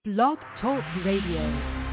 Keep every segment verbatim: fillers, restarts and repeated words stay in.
Blog Talk Radio.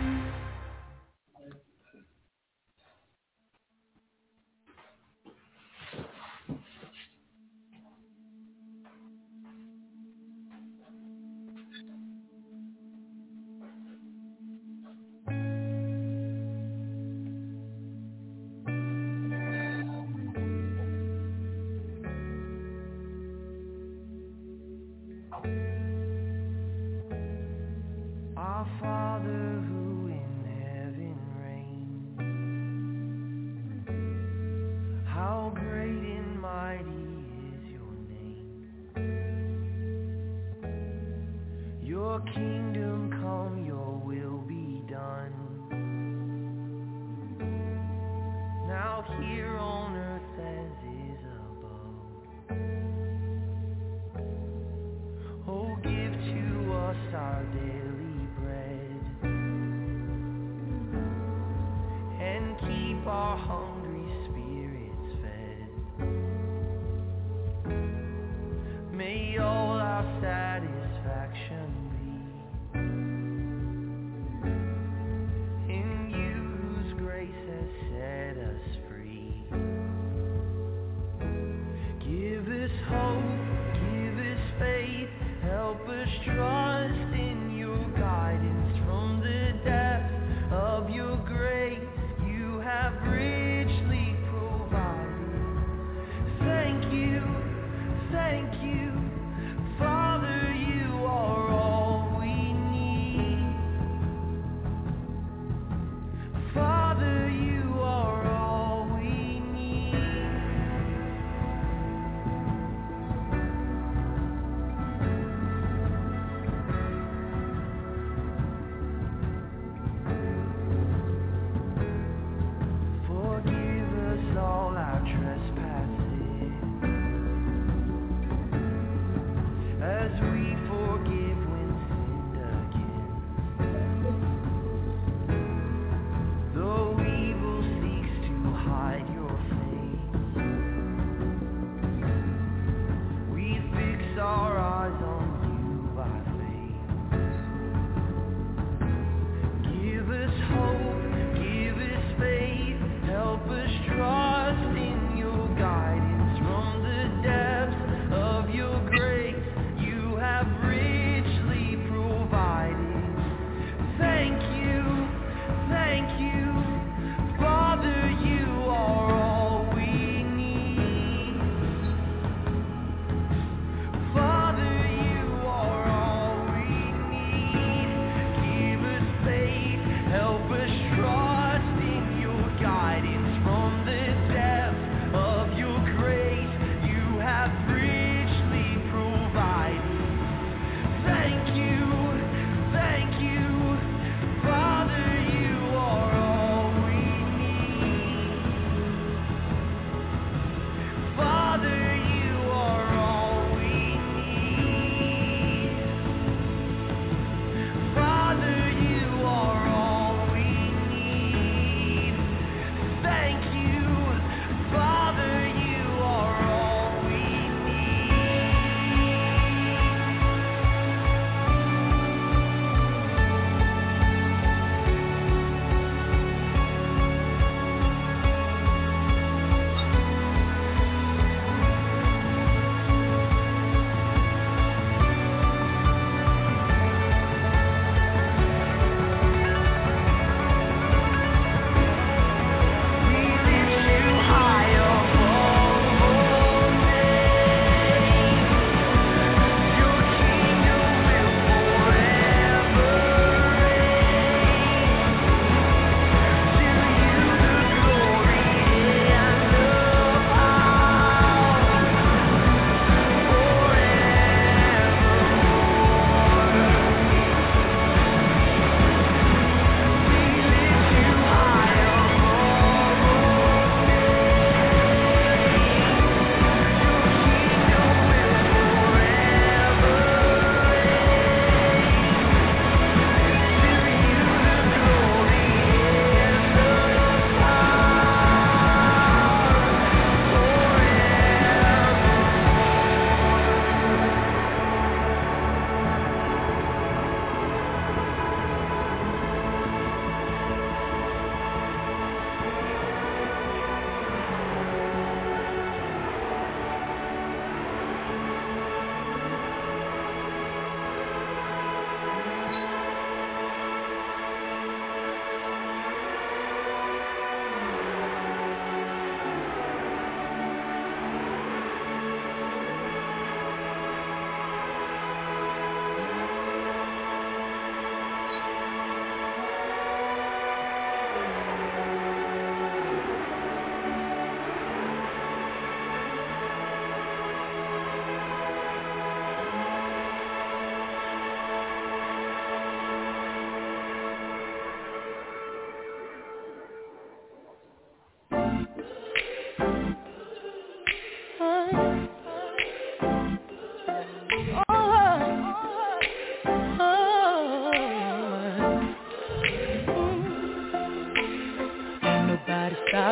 Trust in your guidance from the depths of your grace. You have written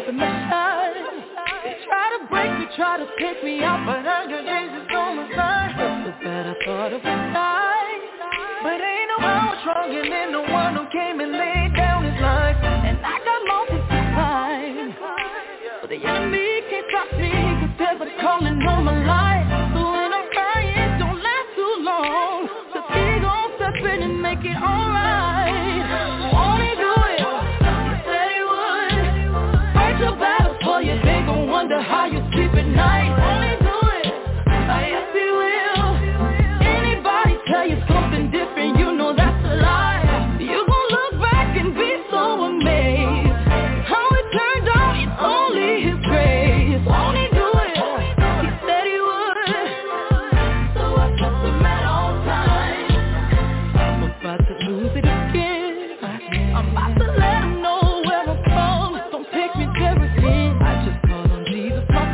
nothing but shine. They try to break me, try to take me out, but I got Jesus on my side. So bad I thought it would die, but ain't no power stronger than the one who came and laid down his life. And I got mountains to climb, but the enemy can't stop me, cause there's a calling on my life. So when I'm crying, don't last too long, cause he gon' step in and make it alright. Won't he do it? He said he would. Fight your battles for you, they gon' wonder how you sleep at night. Won't he do it? I yes he will. Anybody tell you something different, you know that's a lie. You gon' look back and be so amazed. How it turned out, it's only his grace. Won't he do it? He said he would. So I trust him at all times. I'm about to lose it again. I'm about to let him know where I'm from. Don't take me there again. I just call on Jesus, my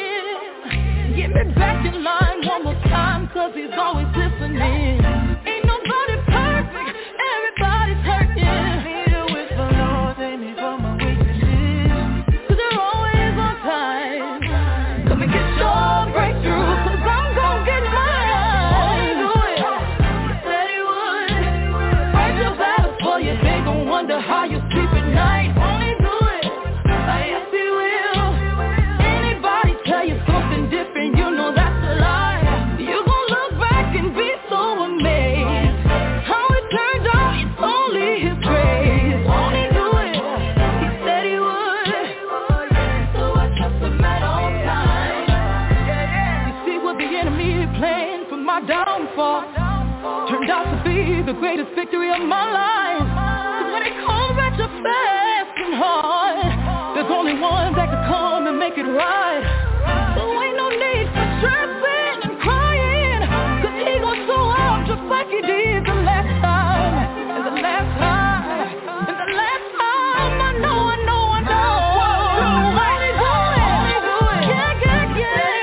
friend. Get me back in line one more time, cause he's always listening. Ain't nobody perfect, everybody's hurting. Need to whisper, Lord, save me from my weaknesses, cause you're always on time. Come and get your breakthrough, cause I'm gon' get mine. Won't he do it? He said he would. Fight your battles for you, they gon' wonder how you sleep at night. Won't he do it? I yes he will. Anybody tell you something different, you know that's a lie. You gon' look back and be so amazed. How it turned out, it's only his grace. Won't he do it? He said he would. So I trust him at all times. You see what the enemy planned for my downfall turned out to be the greatest victory of my life. 'Cause when it comes at you fast and hard, there's only one that can come and make it right. So ain't no need for stressing and crying, 'cause he gon' show up just like he did the last time. And the last time, and the last time, I know, I know, I know. Won't he do it? Yeah, yeah,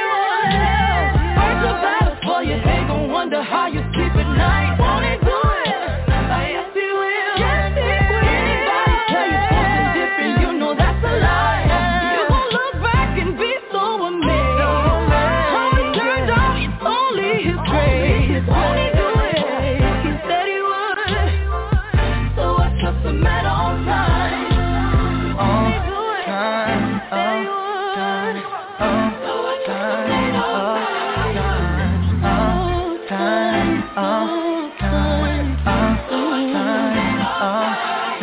yeah. Fight your battles for you, they gon' wonder how you sleep at night. Won't he do it? I yes he will. Anybody tell you something different, you know that's a lie. You gon' look back and be so amazed. How it turned out, it's only his grace. Won't he do it? He said he would. So I trust him at all times. Won't he do it? He said he would. So I trust him at all times. All times, all times, all times, all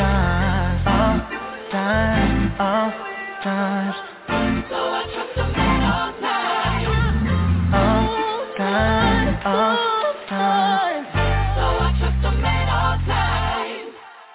times, all times. So I trust him at all times. All times, all times. So I trust him at all times.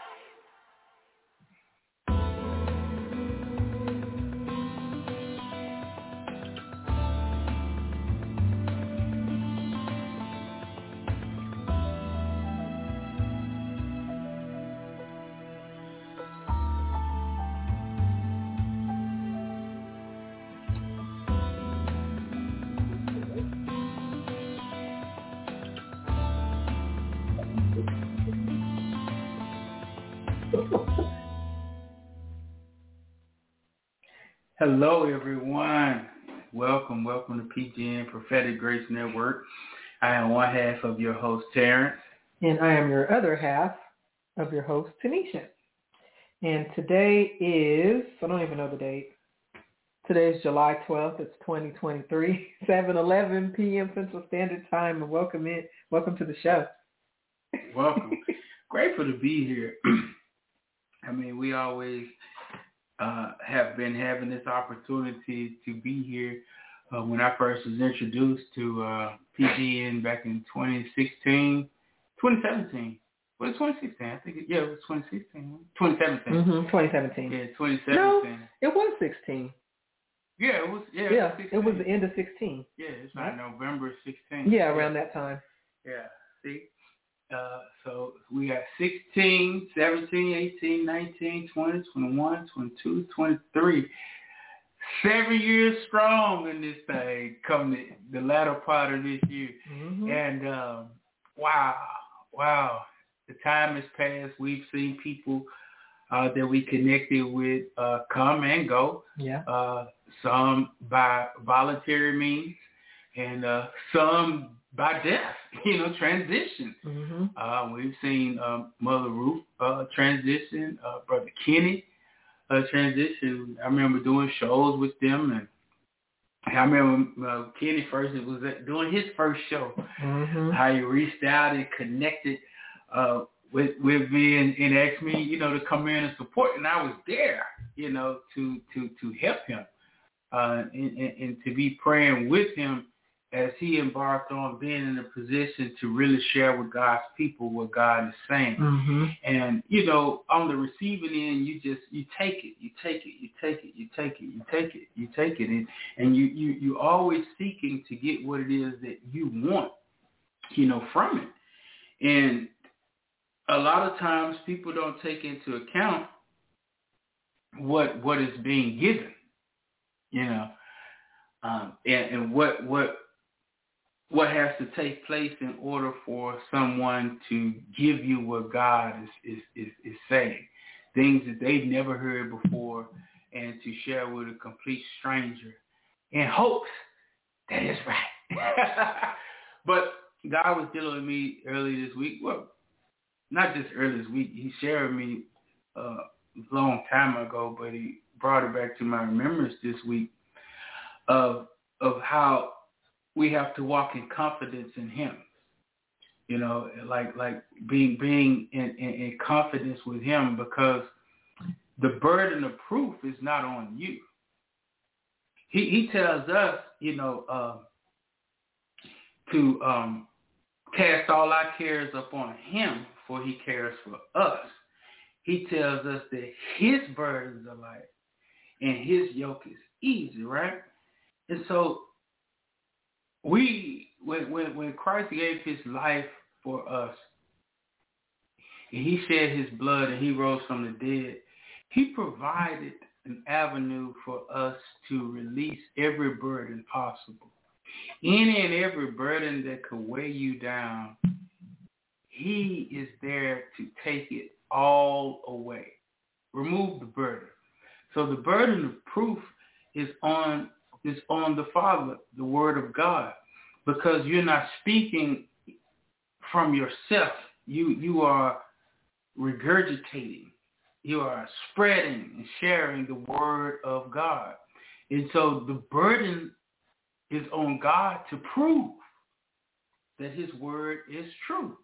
Hello, everyone. Welcome, welcome to P G N Prophetic Grace Network. I am one half of your host, Terrence. And I am your other half of your host, Tanisha. And today is, I don't even know the date. Today is July twelfth. It's twenty twenty-three, seven eleven p.m. Central Standard Time. And welcome in. Welcome to the show. Welcome. Grateful to be here. I mean, we always uh, have been having this opportunity to be here. Uh, when I first was introduced to uh, P G N back in twenty sixteen, twenty seventeen. Was it twenty sixteen? I think it, yeah, it was twenty sixteen. twenty seventeen. Mm-hmm, twenty seventeen. Yeah, twenty seventeen. No, it was sixteen. Yeah, it was. Yeah, yeah, it was, sixteen. It was the end of sixteen. Yeah, it's like right? November sixteenth. Yeah, around that time. Yeah, see? Uh, so we got sixteen, seventeen, eighteen, nineteen, twenty, twenty-one, twenty-two, twenty-three. Seven years strong in this thing coming the latter part of this year. Mm-hmm. And um, wow, wow. The time has passed. We've seen people uh, that we connected with uh, come and go. Yeah. Uh, some by voluntary means, and uh, some by death. You know, transition. Mm-hmm. Uh, we've seen um, Mother Ruth uh, transition, uh, Brother Kenny uh, transition. I remember doing shows with them, and I remember uh, Kenny first was at, doing his first show. Mm-hmm. How he reached out and connected uh, with with me and, and asked me, you know, to come in and support, and I was there, you know, to to to help him uh, and, and, and to be praying with him as he embarked on being in a position to really share with God's people what God is saying. Mm-hmm. And, you know, on the receiving end, you just, you take it, you take it, you take it, you take it, you take it, you take it. And, and you, you, you're always seeking to get what it is that you want, you know, from it. And a lot of times people don't take into account what what is being given, you know, um, and, and what what what has to take place in order for someone to give you what God is, is, is, is saying, things that they've never heard before, and to share with a complete stranger in hopes that it's right. But God was dealing with me early this week. Well, not just early this week. He shared with me uh, a long time ago, but he brought it back to my remembrance this week of of how we have to walk in confidence in him, you know, like like being being in, in, in confidence with him, because the burden of proof is not on you. He he tells us, you know, uh, to um, cast all our cares upon him, for he cares for us. He tells us that his burdens are light and his yoke is easy, right? And so We, when, when when Christ gave his life for us, and he shed his blood and he rose from the dead, he provided an avenue for us to release every burden possible. Any and every burden that could weigh you down, he is there to take it all away. Remove the burden. So the burden of proof is on is on the Father, the Word of God, because you're not speaking from yourself. You you are regurgitating. You are spreading and sharing the Word of God. And so the burden is on God to prove that his Word is true.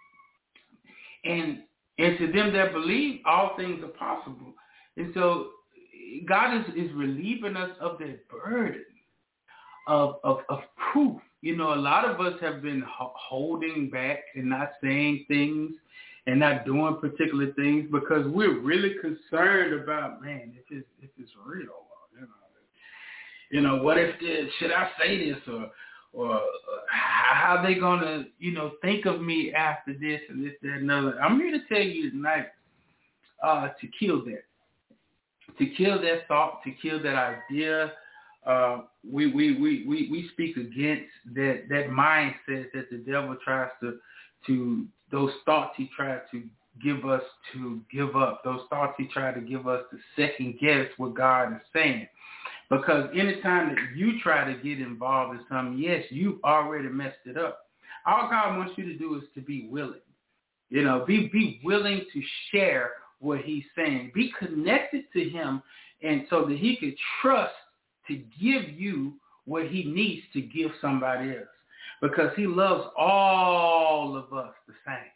And and to them that believe, all things are possible. And so God is, is relieving us of that burden of, of of proof. You know, a lot of us have been holding back and not saying things and not doing particular things because we're really concerned about, man, if it's, if it's real, you know, you know, what if this, should I say this, or or uh, how are they going to, you know, think of me after this and this, that, and other. I'm here to tell you tonight uh, to kill that. To kill that thought, to kill that idea. Uh, we, we, we, we, we speak against that, that mindset that the devil tries to, to, those thoughts he tried to give us to give up, those thoughts he tried to give us to second guess what God is saying. Because anytime that you try to get involved in something, yes, you've already messed it up. All God wants you to do is to be willing. You know, be, be willing to share what he's saying. Be connected to him, and so that he could trust to give you what he needs to give somebody else. Because he loves all of us the same.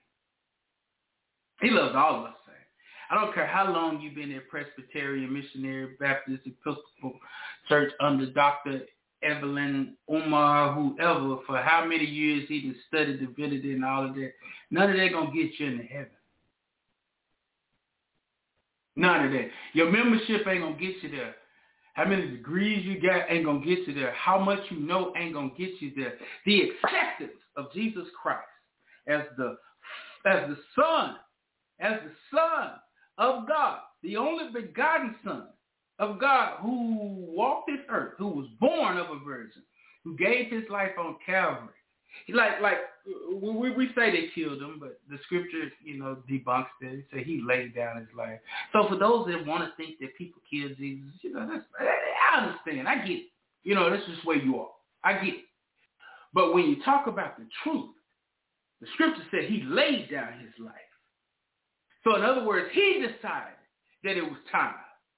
He loves all of us the same. I don't care how long you've been at Presbyterian, Missionary, Baptist, Episcopal Church under Doctor Evelyn Umar, whoever, for how many years he done studied divinity and all of that. None of that going to get you into heaven. None of that. Your membership ain't going to get you there. How many degrees you got ain't going to get you there. How much you know ain't going to get you there. The acceptance of Jesus Christ as the as the Son, as the Son of God, the only begotten Son of God, who walked this earth, who was born of a virgin, who gave his life on Calvary. Like, like we, we say they killed him, but the scripture, you know, debunks that. It said he laid down his life. So for those that want to think that people killed Jesus, you know, that's, I understand. I get it. You know, that's just where you are. I get it. But when you talk about the truth, the scripture said he laid down his life. So in other words, he decided that it was time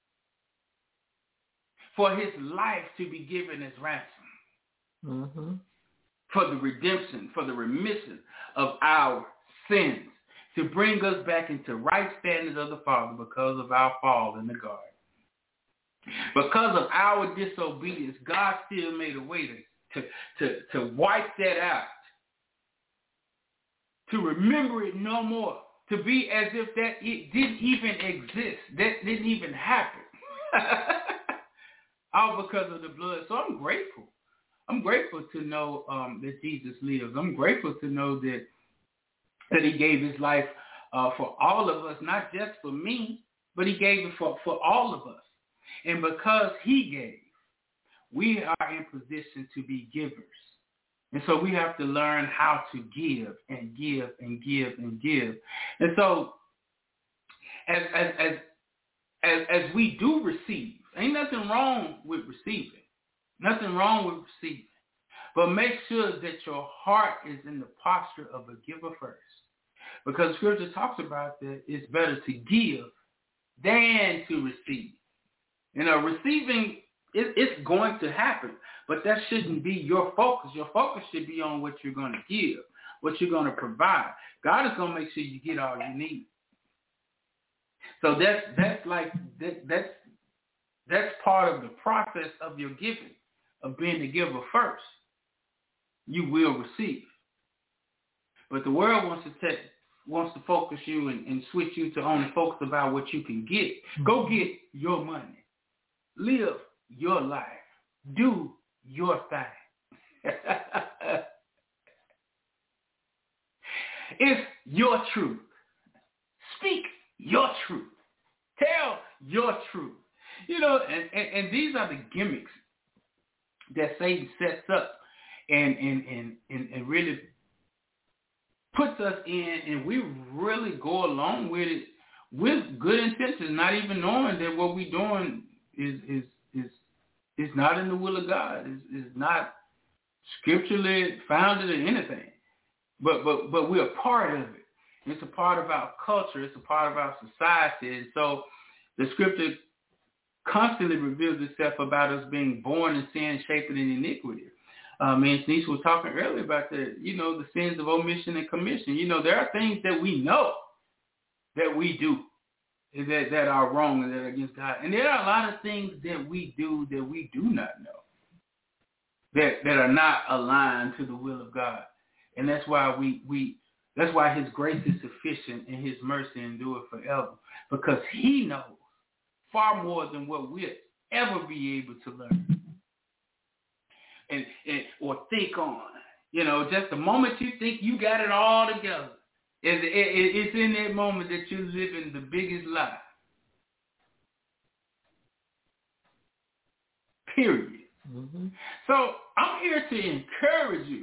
for his life to be given as ransom. Mm-hmm. For the redemption, for the remission of our sins, to bring us back into right standings of the Father because of our fall in the garden. Because of our disobedience, God still made a way to, to, to, to wipe that out, to remember it no more, to be as if that it didn't even exist, that didn't even happen. All because of the blood. So I'm grateful. I'm grateful to know um, that Jesus lives. I'm grateful to know that that he gave his life uh, for all of us, not just for me, but he gave it for, for all of us. And because he gave, we are in position to be givers. And so we have to learn how to give and give and give and give. And so as as as as, as we do receive, ain't nothing wrong with receiving. Nothing wrong with receiving. But make sure that your heart is in the posture of a giver first. Because scripture talks about that it's better to give than to receive. You know, receiving, it, it's going to happen. But that shouldn't be your focus. Your focus should be on what you're going to give, what you're going to provide. God is going to make sure you get all you need. So that's that's like that, that's that's part of the process of your giving, of being the giver first. You will receive. But the world wants to take, wants to focus you and, and switch you to only focus about what you can get. Go get your money. Live your life. Do your thing. It's your truth. Speak your truth. Tell your truth. You know, and, and, and these are the gimmicks that Satan sets up and and, and, and and really puts us in, and we really go along with it with good intentions, not even knowing that what we're doing is is is is not in the will of God, is is not scripturally founded in anything. But but but we're a part of it. It's a part of our culture. It's a part of our society. And so the scripture constantly reveals itself about us being born in sin, shaped in iniquity. Uh, me and Shanice was talking earlier about the, you know, the sins of omission and commission. You know, there are things that we know that we do that, that are wrong and that are against God. And there are a lot of things that we do that we do not know, that, that are not aligned to the will of God. And that's why we, we that's why his grace is sufficient and his mercy endure forever, because he knows far more than what we'll ever be able to learn. And, and or think on, you know, just the moment you think you got it all together, it, it, it's in that moment that you're living the biggest lie. Period. Mm-hmm. So I'm here to encourage you.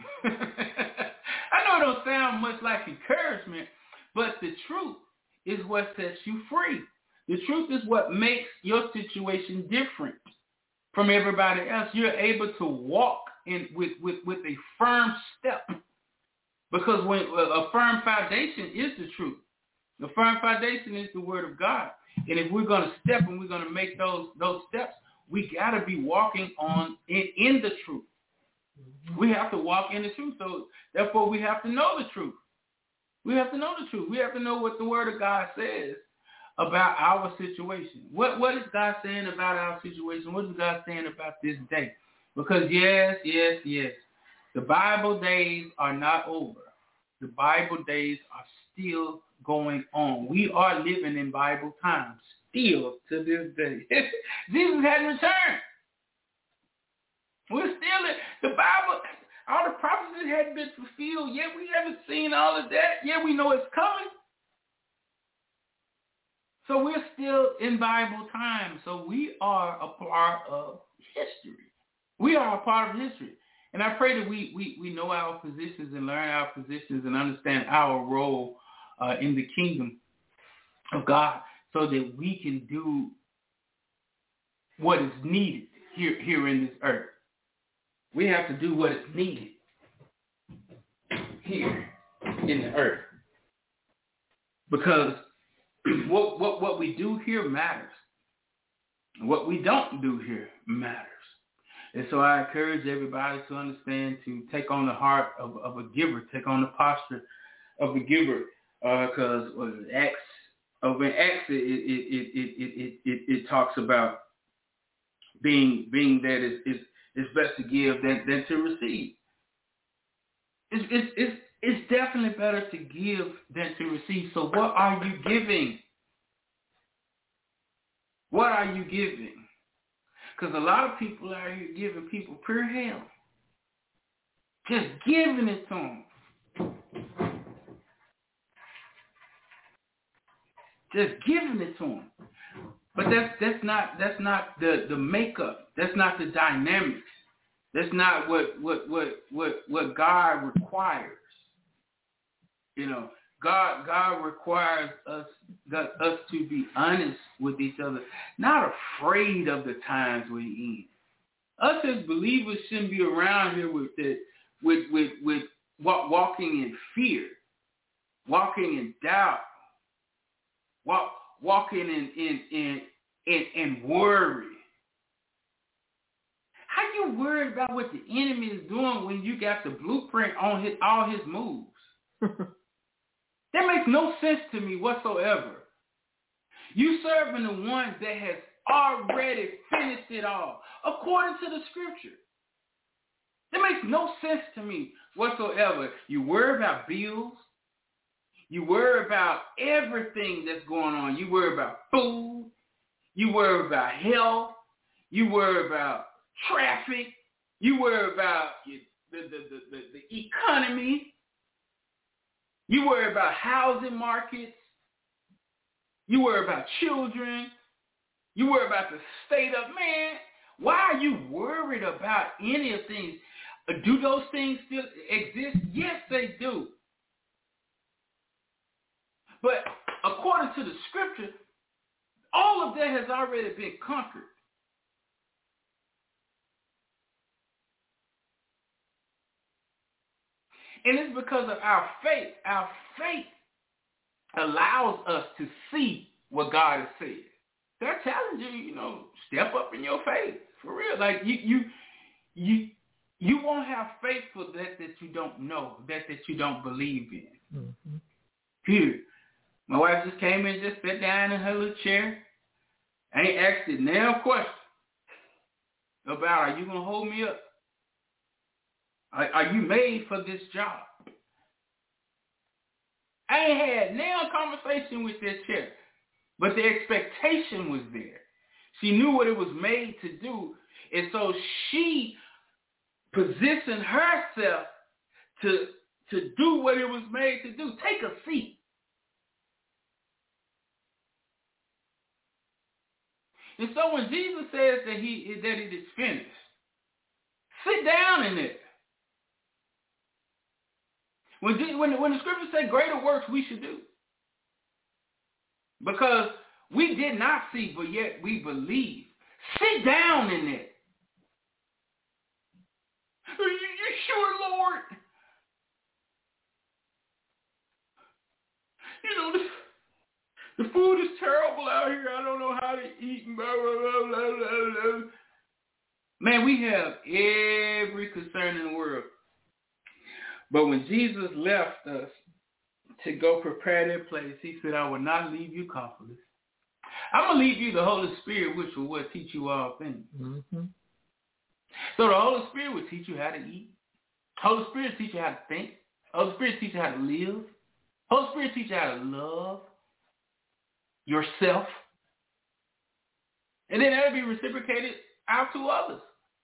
I know it don't sound much like encouragement, but the truth is what sets you free. The truth is what makes your situation different from everybody else. You're able to walk in with, with, with a firm step, because when a firm foundation is the truth. The firm foundation is the word of God. And if we're going to step and we're going to make those those steps, we got to be walking on in, in the truth. We have to walk in the truth. So therefore, we have to know the truth. We have to know the truth. We have to know what the word of God says about our situation. What what is God saying about our situation? What is God saying about this day? Because yes, yes, yes, the Bible days are not over. The Bible days are still going on. We are living in Bible times still to this day. Jesus hadn't returned. We're still in the Bible. All the prophecies hadn't been fulfilled yet. We haven't seen all of that. Yeah, we know it's coming. So we're still in Bible time. So we are a part of history. We are a part of history. And I pray that we, we, we know our positions and learn our positions and understand our role uh, in the kingdom of God so that we can do what is needed here, here in this earth. We have to do what is needed here in the earth. Because what, what, what we do here matters. What we don't do here matters. And so I encourage everybody to understand to take on the heart of, of a giver, take on the posture of a giver, because uh, Acts, over in Acts, it it, it it it it it talks about being being that it's, it's, it's best to give than, than to receive. It's, it's it's it's definitely better to give than to receive. So what are you giving? What are you giving? Because a lot of people out here giving people pure hell. Just giving it to them. Just giving it to them. But that's that's not that's not the, the makeup. That's not the dynamics. That's not what what what what what God requires. You know, God God requires us that, us to be honest with each other, not afraid of the times we're in. Us as believers shouldn't be around here with the, with with with walking in fear, walking in doubt, walk, walking in in in in, in worry. How you worried about what the enemy is doing when you got the blueprint on his all his moves? That makes no sense to me whatsoever. You serving the one that has already finished it all, according to the scripture. That makes no sense to me whatsoever. You worry about bills. You worry about everything that's going on. You worry about food. You worry about health. You worry about traffic. You worry about the, the, the, the, the economy. You worry about housing markets. You worry about children. You worry about the state of man. Why are you worried about any of things? Do those things still exist? Yes, they do. But according to the scripture, all of that has already been conquered. And it's because of our faith. Our faith allows us to see what God has said. They're challenging you, you know, step up in your faith. For real. Like you you you you won't have faith for that that you don't know, that that you don't believe in. Mm-hmm. Period. My wife just came in, just sat down in her little chair. I ain't asked a damn question about, are you going to hold me up? Are, are you made for this job? I ain't had no conversation with that chair, but the expectation was there. She knew what it was made to do, and so she positioned herself to, to do what it was made to do. Take a seat. And so when Jesus says that he that it is finished, sit down in it. When, when, when the scriptures say greater works we should do. Because we did not see, but yet we believe. Sit down in it. Are you, you sure, Lord? You know, the, the food is terrible out here. I don't know how to eat. Blah, blah, blah, blah, blah. Man, we have every concern in the world. But when Jesus left us to go prepare their place, he said, I will not leave you comfortless. I'm going to leave you the Holy Spirit, which will what, teach you all things. Mm-hmm. So the Holy Spirit will teach you how to eat. Holy Spirit will teach you how to think. Holy Spirit will teach you how to live. Holy Spirit will teach you how to love yourself. And then that'll be reciprocated out to others.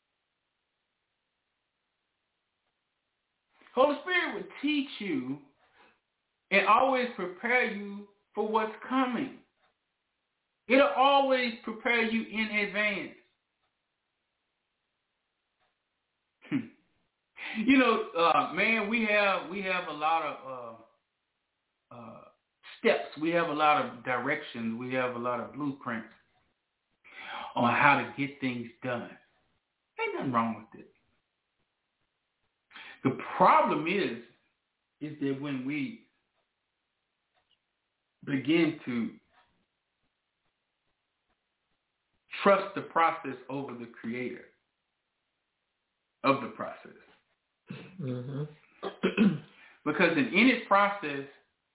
Holy Spirit will teach you and always prepare you for what's coming. It'll always prepare you in advance. You know, uh, man, we have we have a lot of uh, uh, steps. We have a lot of directions. We have a lot of blueprints on how to get things done. Ain't nothing wrong with it. The problem is, is that when we begin to trust the process over the creator of the process. Mm-hmm. Because in any process,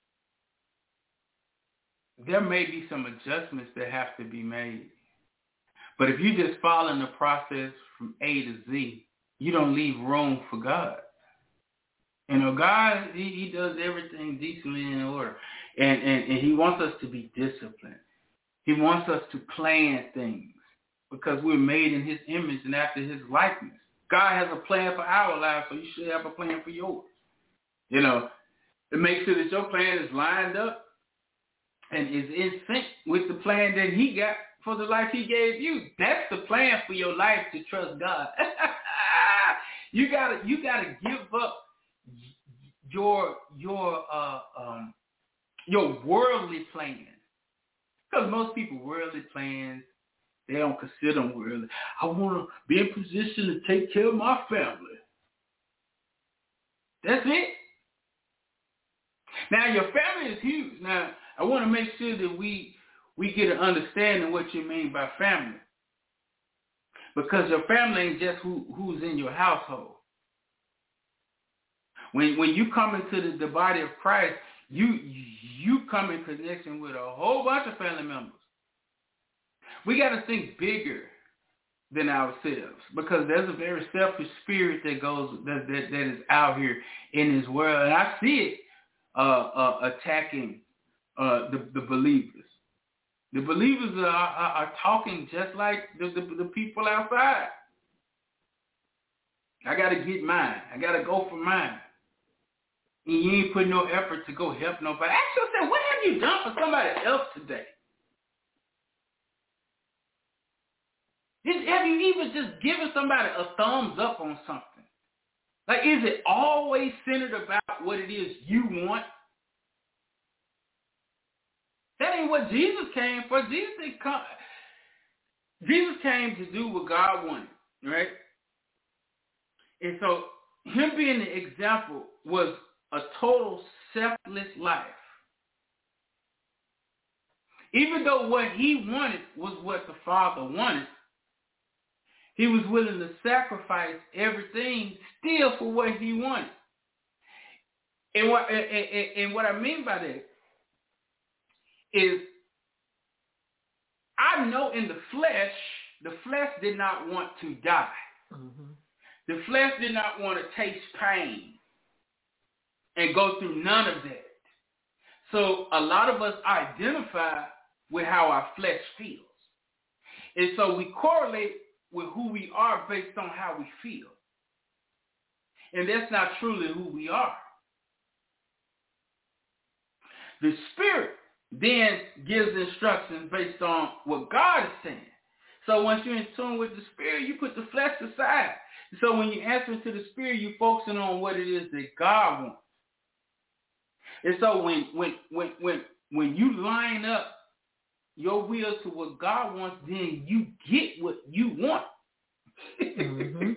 there may be some adjustments that have to be made. But if you just follow the process from A to Z, you don't leave room for God. You know, God, he, he does everything decently in order. And, and, and he wants us to be disciplined. He wants us to plan things because we're made in his image and after his likeness. God has a plan for our lives, so you should have a plan for yours. You know, to make sure that your plan is lined up and is in sync with the plan that he got for the life he gave you. That's the plan for your life, to trust God. you gotta you gotta give up your your uh um your worldly plans. Because most people worldly plans, they don't consider them worldly. I want to be in position to take care of my family. That's it. Now your family is huge. Now I want to make sure that we we get an understanding of what you mean by family. Because your family ain't just who, who's in your household. When when you come into the, the body of Christ, you you come in connection with a whole bunch of family members. We got to think bigger than ourselves, because there's a very selfish spirit that goes that that, that is out here in this world, and I see it uh, uh, attacking uh, the, the believers. The believers are, are, are talking just like the, the, the people outside. I got to get mine. I got to go for mine. And you ain't putting no effort to go help nobody. Ask yourself, what have you done for somebody else today? Have you even just given somebody a thumbs up on something? Like, is it always centered about what it is you want? That ain't what Jesus came for. Jesus didn't come. Jesus came to do what God wanted, right? And so him being the example was a total selfless life. Even though what he wanted was what the Father wanted, he was willing to sacrifice everything still for what he wanted. And what, and, and, and what I mean by that is, I know in the flesh, the flesh did not want to die. Mm-hmm. The flesh did not want to taste pain and go through none of that. So a lot of us identify with how our flesh feels. And so we correlate with who we are based on how we feel. And that's not truly who we are. The Spirit then gives instructions based on what God is saying. So once you're in tune with the Spirit, you put the flesh aside. So when you answer to the Spirit, you're focusing on what it is that God wants. And so when when when when when you line up your will to what God wants, then you get what you want. Mm-hmm.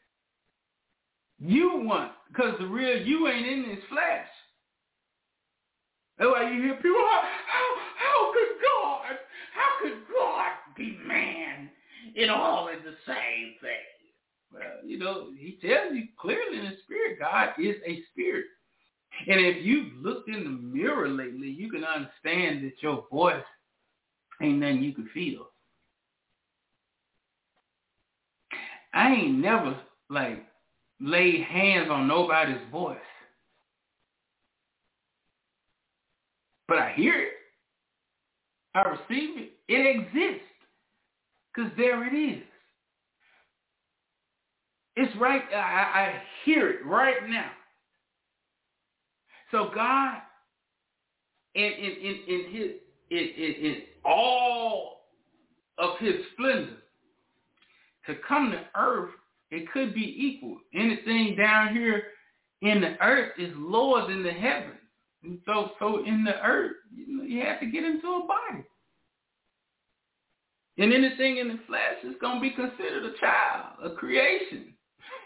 You want, because the real you ain't in this flesh. That's why you hear people, how, how, how could God, how could God be man and all in the same thing? Well, you know, he tells you clearly in the Spirit, God is a spirit. And if you've looked in the mirror lately, you can understand that your voice ain't nothing you can feel. I ain't never, like, laid hands on nobody's voice. But I hear it. I receive it. It exists. Because there it is. It's right, I, I hear it right now. So God, in, in, in, in, his, in, in, in all of his splendor, to come to earth It could be equal. Anything down here in the earth is lower than the heavens. And so, so in the earth, you know, you have to get into a body. And anything in the flesh is going to be considered a child, a creation.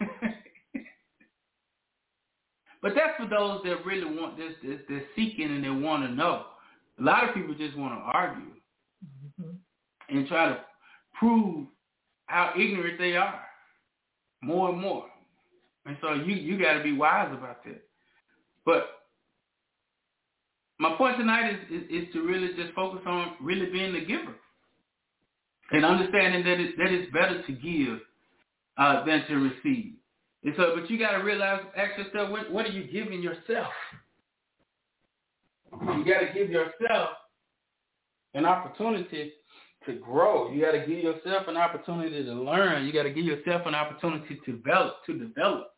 But that's for those that really want this, this, they're seeking and they want to know. A lot of people just want to argue mm-hmm. and try to prove how ignorant they are more and more. And so you, you got to be wise about that. But my point tonight is, is, is to really just focus on really being the giver and understanding that, it, that it's better to give uh, than to receive. And so, but you got to realize, ask yourself, what, what are you giving yourself? You got to give yourself an opportunity to grow. You got to give yourself an opportunity to learn. You got to give yourself an opportunity to develop. To develop.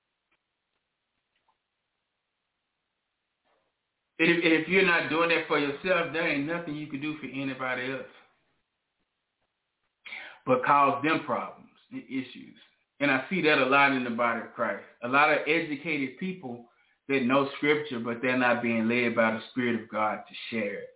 If, if you're not doing that for yourself, there ain't nothing you can do for anybody else but cause them problems and issues. And I see that a lot in the body of Christ. A lot of educated people that know Scripture, but they're not being led by the Spirit of God to share it.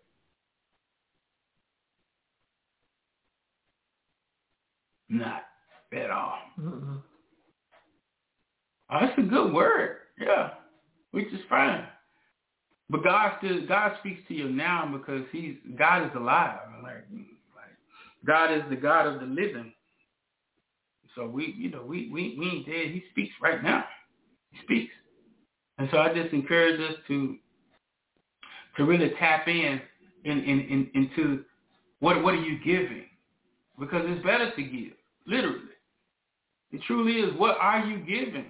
Not at all. Mm-mm. Oh, that's a good word. Yeah, which is fine. But God still, God speaks to you now because He's God is alive. Like, like God is the God of the living. So we, you know, we, we, we ain't dead. He speaks right now. He speaks. And so I just encourage us to to really tap in, in, in, in into what what are you giving? Because it's better to give, literally. It truly is. What are you giving?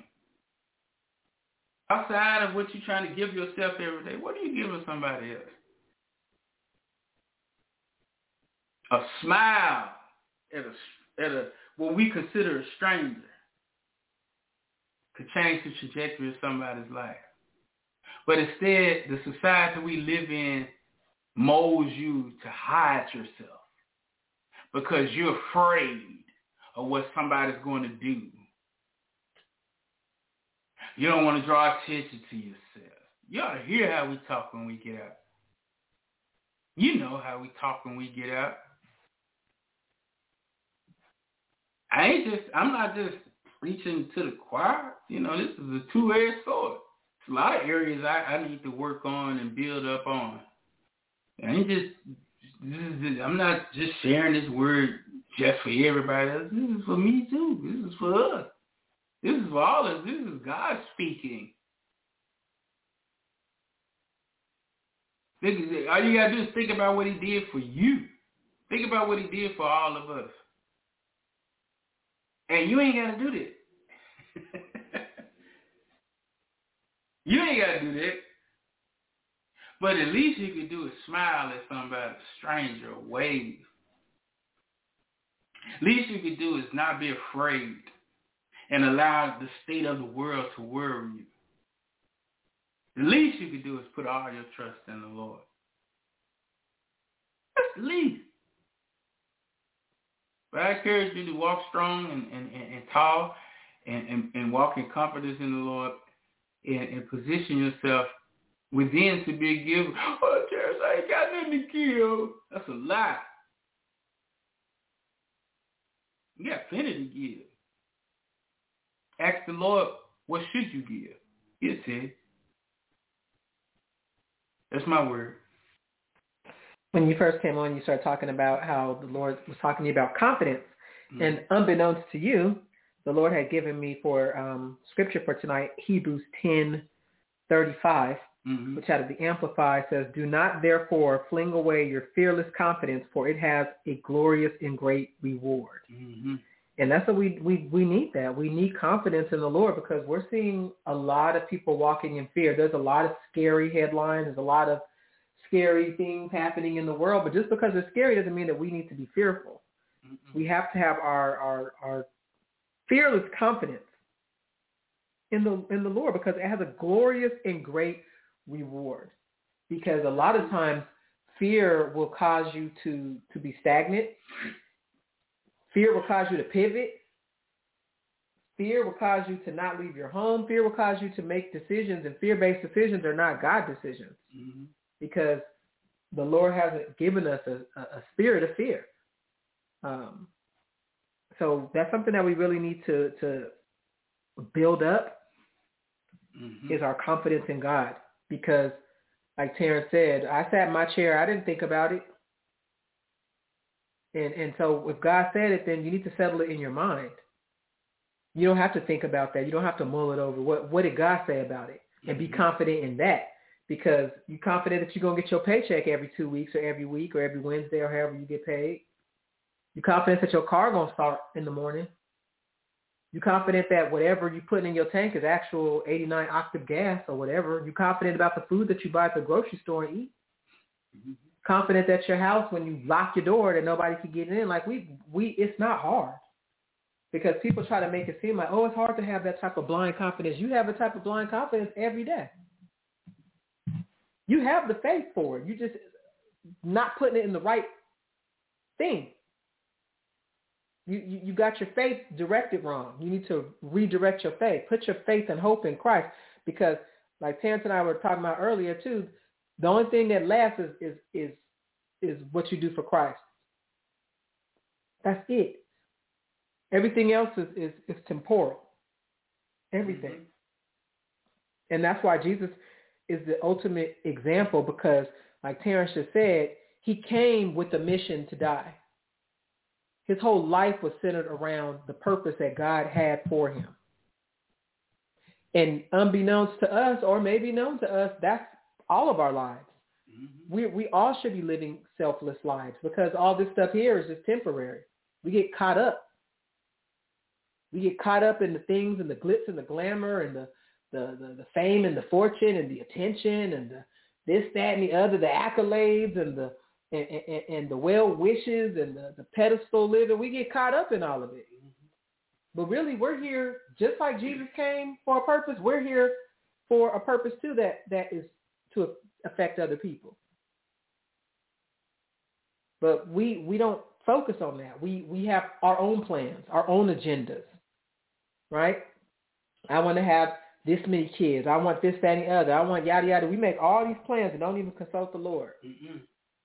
Outside of what you're trying to give yourself every day, what are you giving somebody else? A smile at a at a what we consider a stranger could change the trajectory of somebody's life. But instead, the society we live in molds you to hide yourself because you're afraid of what somebody's going to do. You don't want to draw attention to yourself. You ought to hear how we talk when we get out. You know how we talk when we get out. I ain't just, I'm not just preaching to the choir. You know, this is a two-edged sword. There's a lot of areas I, I need to work on and build up on. I ain't just, this is, I'm not just sharing this word just for everybody else. This is for me too. This is for us. This is for all of us. This is God speaking. Think, all you got to do is think about what He did for you. Think about what He did for all of us. And you ain't got to do that. You ain't got to do that. But at least you can do is smile at somebody, a stranger, or wave. Least you can do is not be afraid and allow the state of the world to worry you. The least you can do is put all your trust in the Lord. That's the least. But I encourage you to walk strong and, and, and, and tall and, and, and walk in confidence in the Lord and, and position yourself within to be a giver. Oh, Terrence, I ain't got nothing to give. That's a lie. You got plenty to give. Ask the Lord, what should you give? He'll say. That's my word. When you first came on, you started talking about how the Lord was talking to you about confidence. Mm-hmm. And unbeknownst to you, the Lord had given me for um, scripture for tonight, Hebrews ten thirty-five, mm-hmm. which out of the Amplified says, do not therefore fling away your fearless confidence, for it has a glorious and great reward. Mm-hmm. And that's what we, we, we need that. We need confidence in the Lord because we're seeing a lot of people walking in fear. There's a lot of scary headlines. There's a lot of scary things happening in the world. But just because it's scary doesn't mean that we need to be fearful. Mm-hmm. We have to have our, our, our fearless confidence in the in the Lord because it has a glorious and great reward. Because a lot of times fear will cause you to, to be stagnant. Fear will cause you to pivot. Fear will cause you to not leave your home. Fear will cause you to make decisions, and fear-based decisions are not God decisions mm-hmm. because the Lord hasn't given us a, a, a spirit of fear. Um, so that's something that we really need to, to build up mm-hmm. is our confidence in God, because like Terrence said, I sat in my chair. I didn't think about it. And, and so if God said it, then you need to settle it in your mind. You don't have to think about that. You don't have to mull it over. What what did God say about it? And be confident in that, because you're confident that you're going to get your paycheck every two weeks or every week or every Wednesday or however you get paid. You're confident that your car going to start in the morning. You're confident that whatever you put in your tank is actual eighty-nine octave gas or whatever. You're confident about the food that you buy at the grocery store and eat. Mm-hmm. Confident that your house, when you lock your door, that nobody can get in. Like we, we, it's not hard. Because people try to make it seem like, oh, it's hard to have that type of blind confidence. You have a type of blind confidence every day. You have the faith for it. You just not putting it in the right thing. You, you you got your faith directed wrong. You need to redirect your faith. Put your faith and hope in Christ. Because like Terrence and I were talking about earlier too, the only thing that lasts is is is, is what you do for Christ. That's it. Everything else is, is, is temporal. Everything. Mm-hmm. And that's why Jesus is the ultimate example, because like Terrence just said, he came with a mission to die. His whole life was centered around the purpose that God had for him. And unbeknownst to us, or maybe known to us, that's all of our lives. Mm-hmm. We we all should be living selfless lives, because all this stuff here is just temporary. We get caught up. We get caught up in the things and the glitz and the glamour and the, the, the, the fame and the fortune and the attention and the this, that, and the other, the accolades and the and, and, and the well wishes and the, the pedestal living. We get caught up in all of it. Mm-hmm. But really, we're here just like Jesus came for a purpose. We're here for a purpose too, that, that is to affect other people. But we we don't focus on that. We we have our own plans, our own agendas. Right? I want to have this many kids. I want this, that, and the other. I want yada, yada. We make all these plans and don't even consult the Lord. Mm-hmm.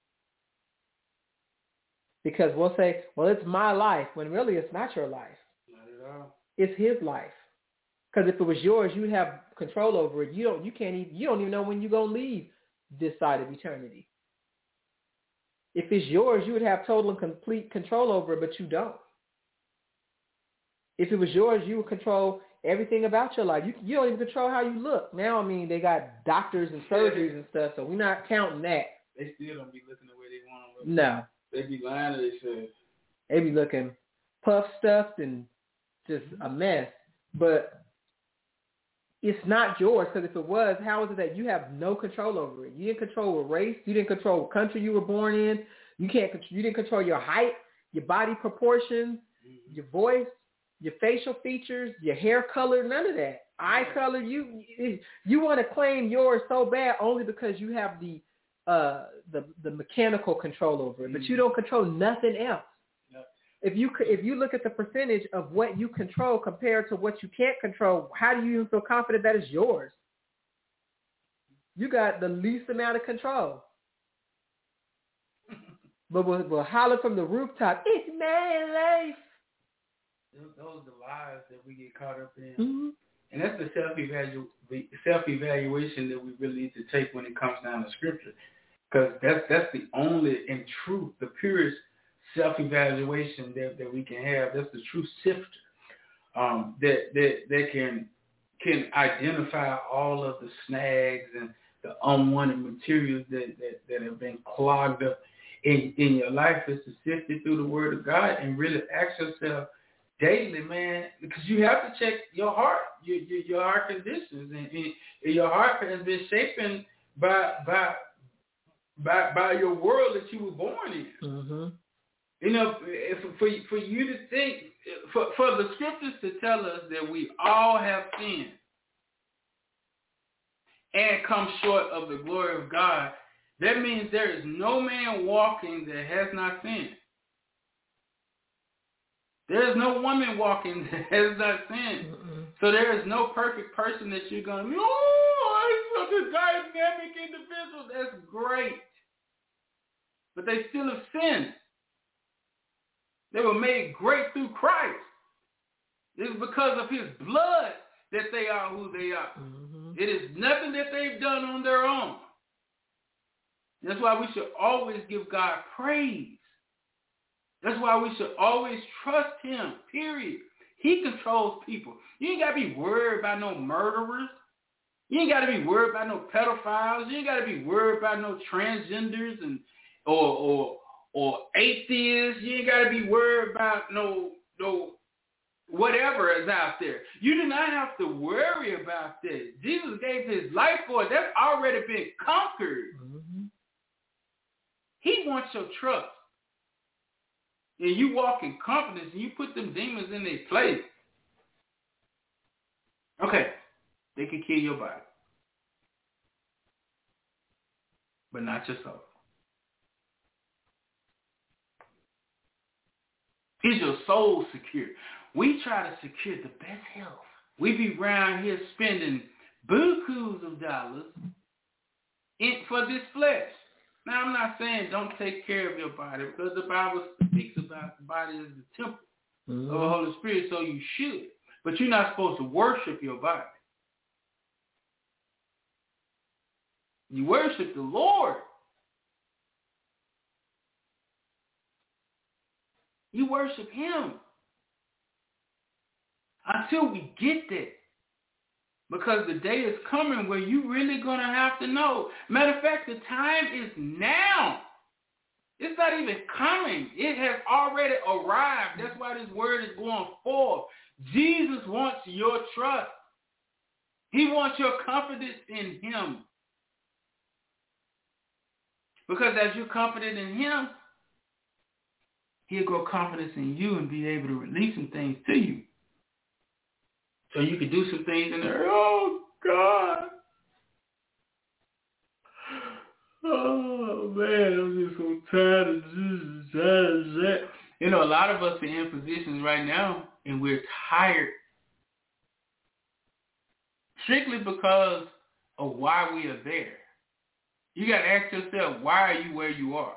Because we'll say, well, it's my life, when really it's not your life. Not at all. It's his life. Because if it was yours, you'd have control over it. You don't, you can't even, you don't even know when you're going to leave this side of eternity. If it's yours, you would have total and complete control over it, but you don't. If it was yours, you would control everything about your life. You you don't even control how you look. Now, I mean, they got doctors and surgeries and stuff, so we're not counting that. They still don't be looking the way they want to look. No. They be lying to themselves. They be looking puff stuffed and just a mess. But it's not yours, because if it was, how is it that you have no control over it? You didn't control what race. You didn't control what country you were born in. You can't. You didn't control your height, your body proportions, mm-hmm. your voice, your facial features, your hair color, none of that. Eye color, you you want to claim yours so bad only because you have the uh, the the mechanical control over it, mm-hmm. but you don't control nothing else. Yep. If you if you look at the percentage of what you control compared to what you can't control, how do you even feel confident that it's yours? You got the least amount of control. But we'll, we'll holler from the rooftop, it's my life. Those are the lies that we get caught up in. Mm-hmm. And that's the self-evalu- self-evaluation that we really need to take when it comes down to Scripture. Because that's that's the only, in truth, the purest self-evaluation that, that we can have. That's the true sifter um, that, that, that can, can identify all of the snags and the unwanted materials that, that, that have been clogged up in, in your life. Is to sift it through the Word of God and really ask yourself, daily, man, because you have to check your heart, your your, your heart conditions, and, and your heart has been shaped by by by by your world that you were born in. Mm-hmm. You know, if, for for you to think, for for the Scriptures to tell us that we all have sinned and come short of the glory of God, that means there is no man walking that has not sinned. There is no woman walking that has not sinned. Mm-mm. So there is no perfect person that you're going to be, oh, I'm such a dynamic individual. That's great. But they still have sinned. They were made great through Christ. It's because of his blood that they are who they are. Mm-hmm. It is nothing that they've done on their own. That's why we should always give God praise. That's why we should always trust him, period. He controls people. You ain't got to be worried about no murderers. You ain't got to be worried about no pedophiles. You ain't got to be worried about no transgenders and or or or atheists. You ain't got to be worried about no no whatever is out there. You do not have to worry about that. Jesus gave his life for it. That's already been conquered. Mm-hmm. He wants your trust. And you walk in confidence and you put them demons in their place. Okay, they can kill your body. But not your soul. Is your soul secure? We try to secure the best health. We be around here spending bukus of dollars in, for this flesh. Now, I'm not saying don't take care of your body because the Bible speaks about the body as the temple mm-hmm. of the Holy Spirit, so you should. But you're not supposed to worship your body. You worship the Lord. You worship him. Until we get there. Because the day is coming where you really going to have to know. Matter of fact, the time is now. It's not even coming. It has already arrived. That's why this word is going forth. Jesus wants your trust. He wants your confidence in him. Because as you're confident in him, he'll grow confidence in you and be able to release some things to you. So you can do some things in there. Oh, God. Oh, man, I'm just so tired of this, tired of that. You know, a lot of us are in positions right now, and we're tired strictly because of why we are there. You got to ask yourself, why are you where you are?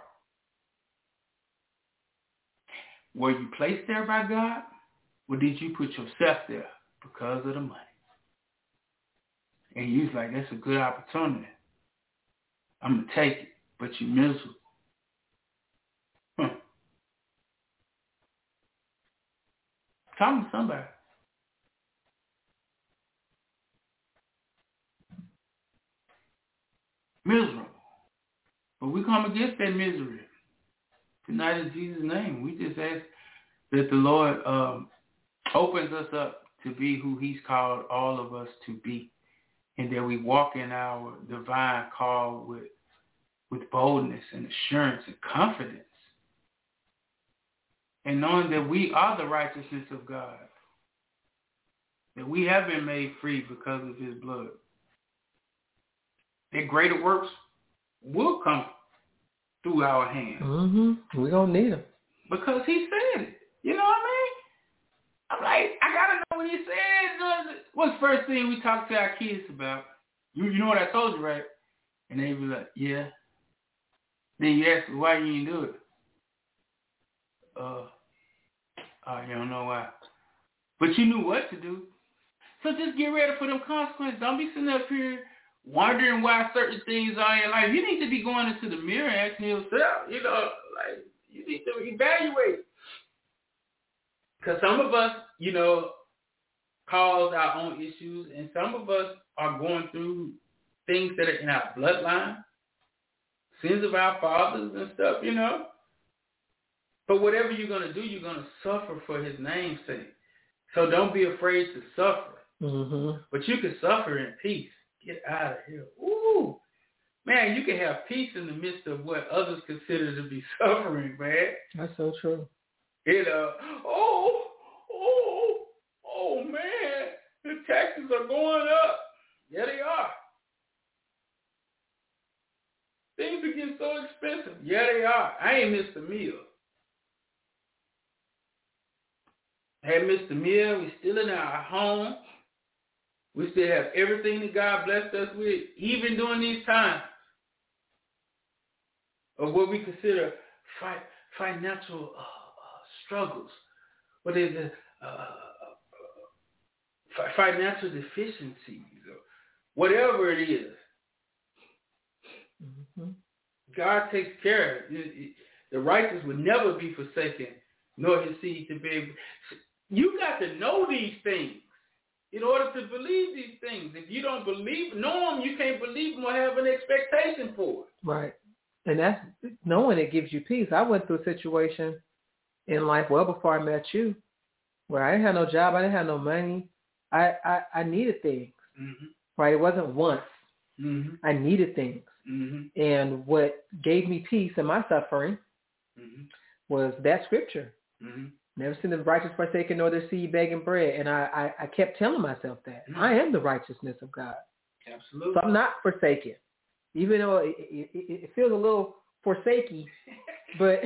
Were you placed there by God, or did you put yourself there because of the money? And you was like, that's a good opportunity. I'm going to take it, but you're miserable. Huh. Talk to somebody. Miserable. But we come against that misery. Tonight in Jesus' name, we just ask that the Lord um, opens us up to be who he's called all of us to be. And that we walk in our divine call with with boldness and assurance and confidence. And knowing that we are the righteousness of God. That we have been made free because of his blood. That greater works will come through our hands. Mm-hmm. We're going to need them. Because he said it. You know what I mean? I'm like, I got to know what he said. What's the first thing we talk to our kids about? You, you know what I told you, right? And they be like, yeah. Then you ask them, why you didn't do it? Uh, oh, you don't know why. But you knew what to do. So just get ready for them consequences. Don't be sitting up here wondering why certain things are in your life. You need to be going into the mirror and asking yourself, you know, like, you need to evaluate. Because some of us, you know, cause our own issues, and some of us are going through things that are in our bloodline, sins of our fathers and stuff, you know. But whatever you're going to do, you're going to suffer for his name's sake. So don't be afraid to suffer. Mm-hmm. But you can suffer in peace. Get out of here. Ooh. Man, you can have peace in the midst of what others consider to be suffering, man. That's so true. You know, oh, oh, oh, man, the taxes are going up. Yeah, they are. Things are getting so expensive. Yeah, they are. I ain't missed a meal. had Mister Mill. We're still in our home. We still have everything that God blessed us with, even during these times of what we consider fi- financial uh, uh, struggles, what is it, uh, fi- financial deficiencies, or whatever it is. Mm-hmm. God takes care of it. The righteous will never be forsaken, nor his seed to be able. You got to know these things in order to believe these things. If you don't believe, know them, you can't believe them or have an expectation for it. Right. And that's knowing it gives you peace. I went through a situation in life well before I met you where I didn't have no job. I didn't have no money. I, I, I needed things. Mm-hmm. Right. It wasn't once. Mm-hmm. I needed things. Mm-hmm. And what gave me peace in my suffering mm-hmm. was that scripture. Mm-hmm. Never seen the righteous forsaken nor their seed begging bread. And I, I, I kept telling myself that. Mm-hmm. I am the righteousness of God. Absolutely. So I'm not forsaken. Even though it, it, it feels a little forsaky, but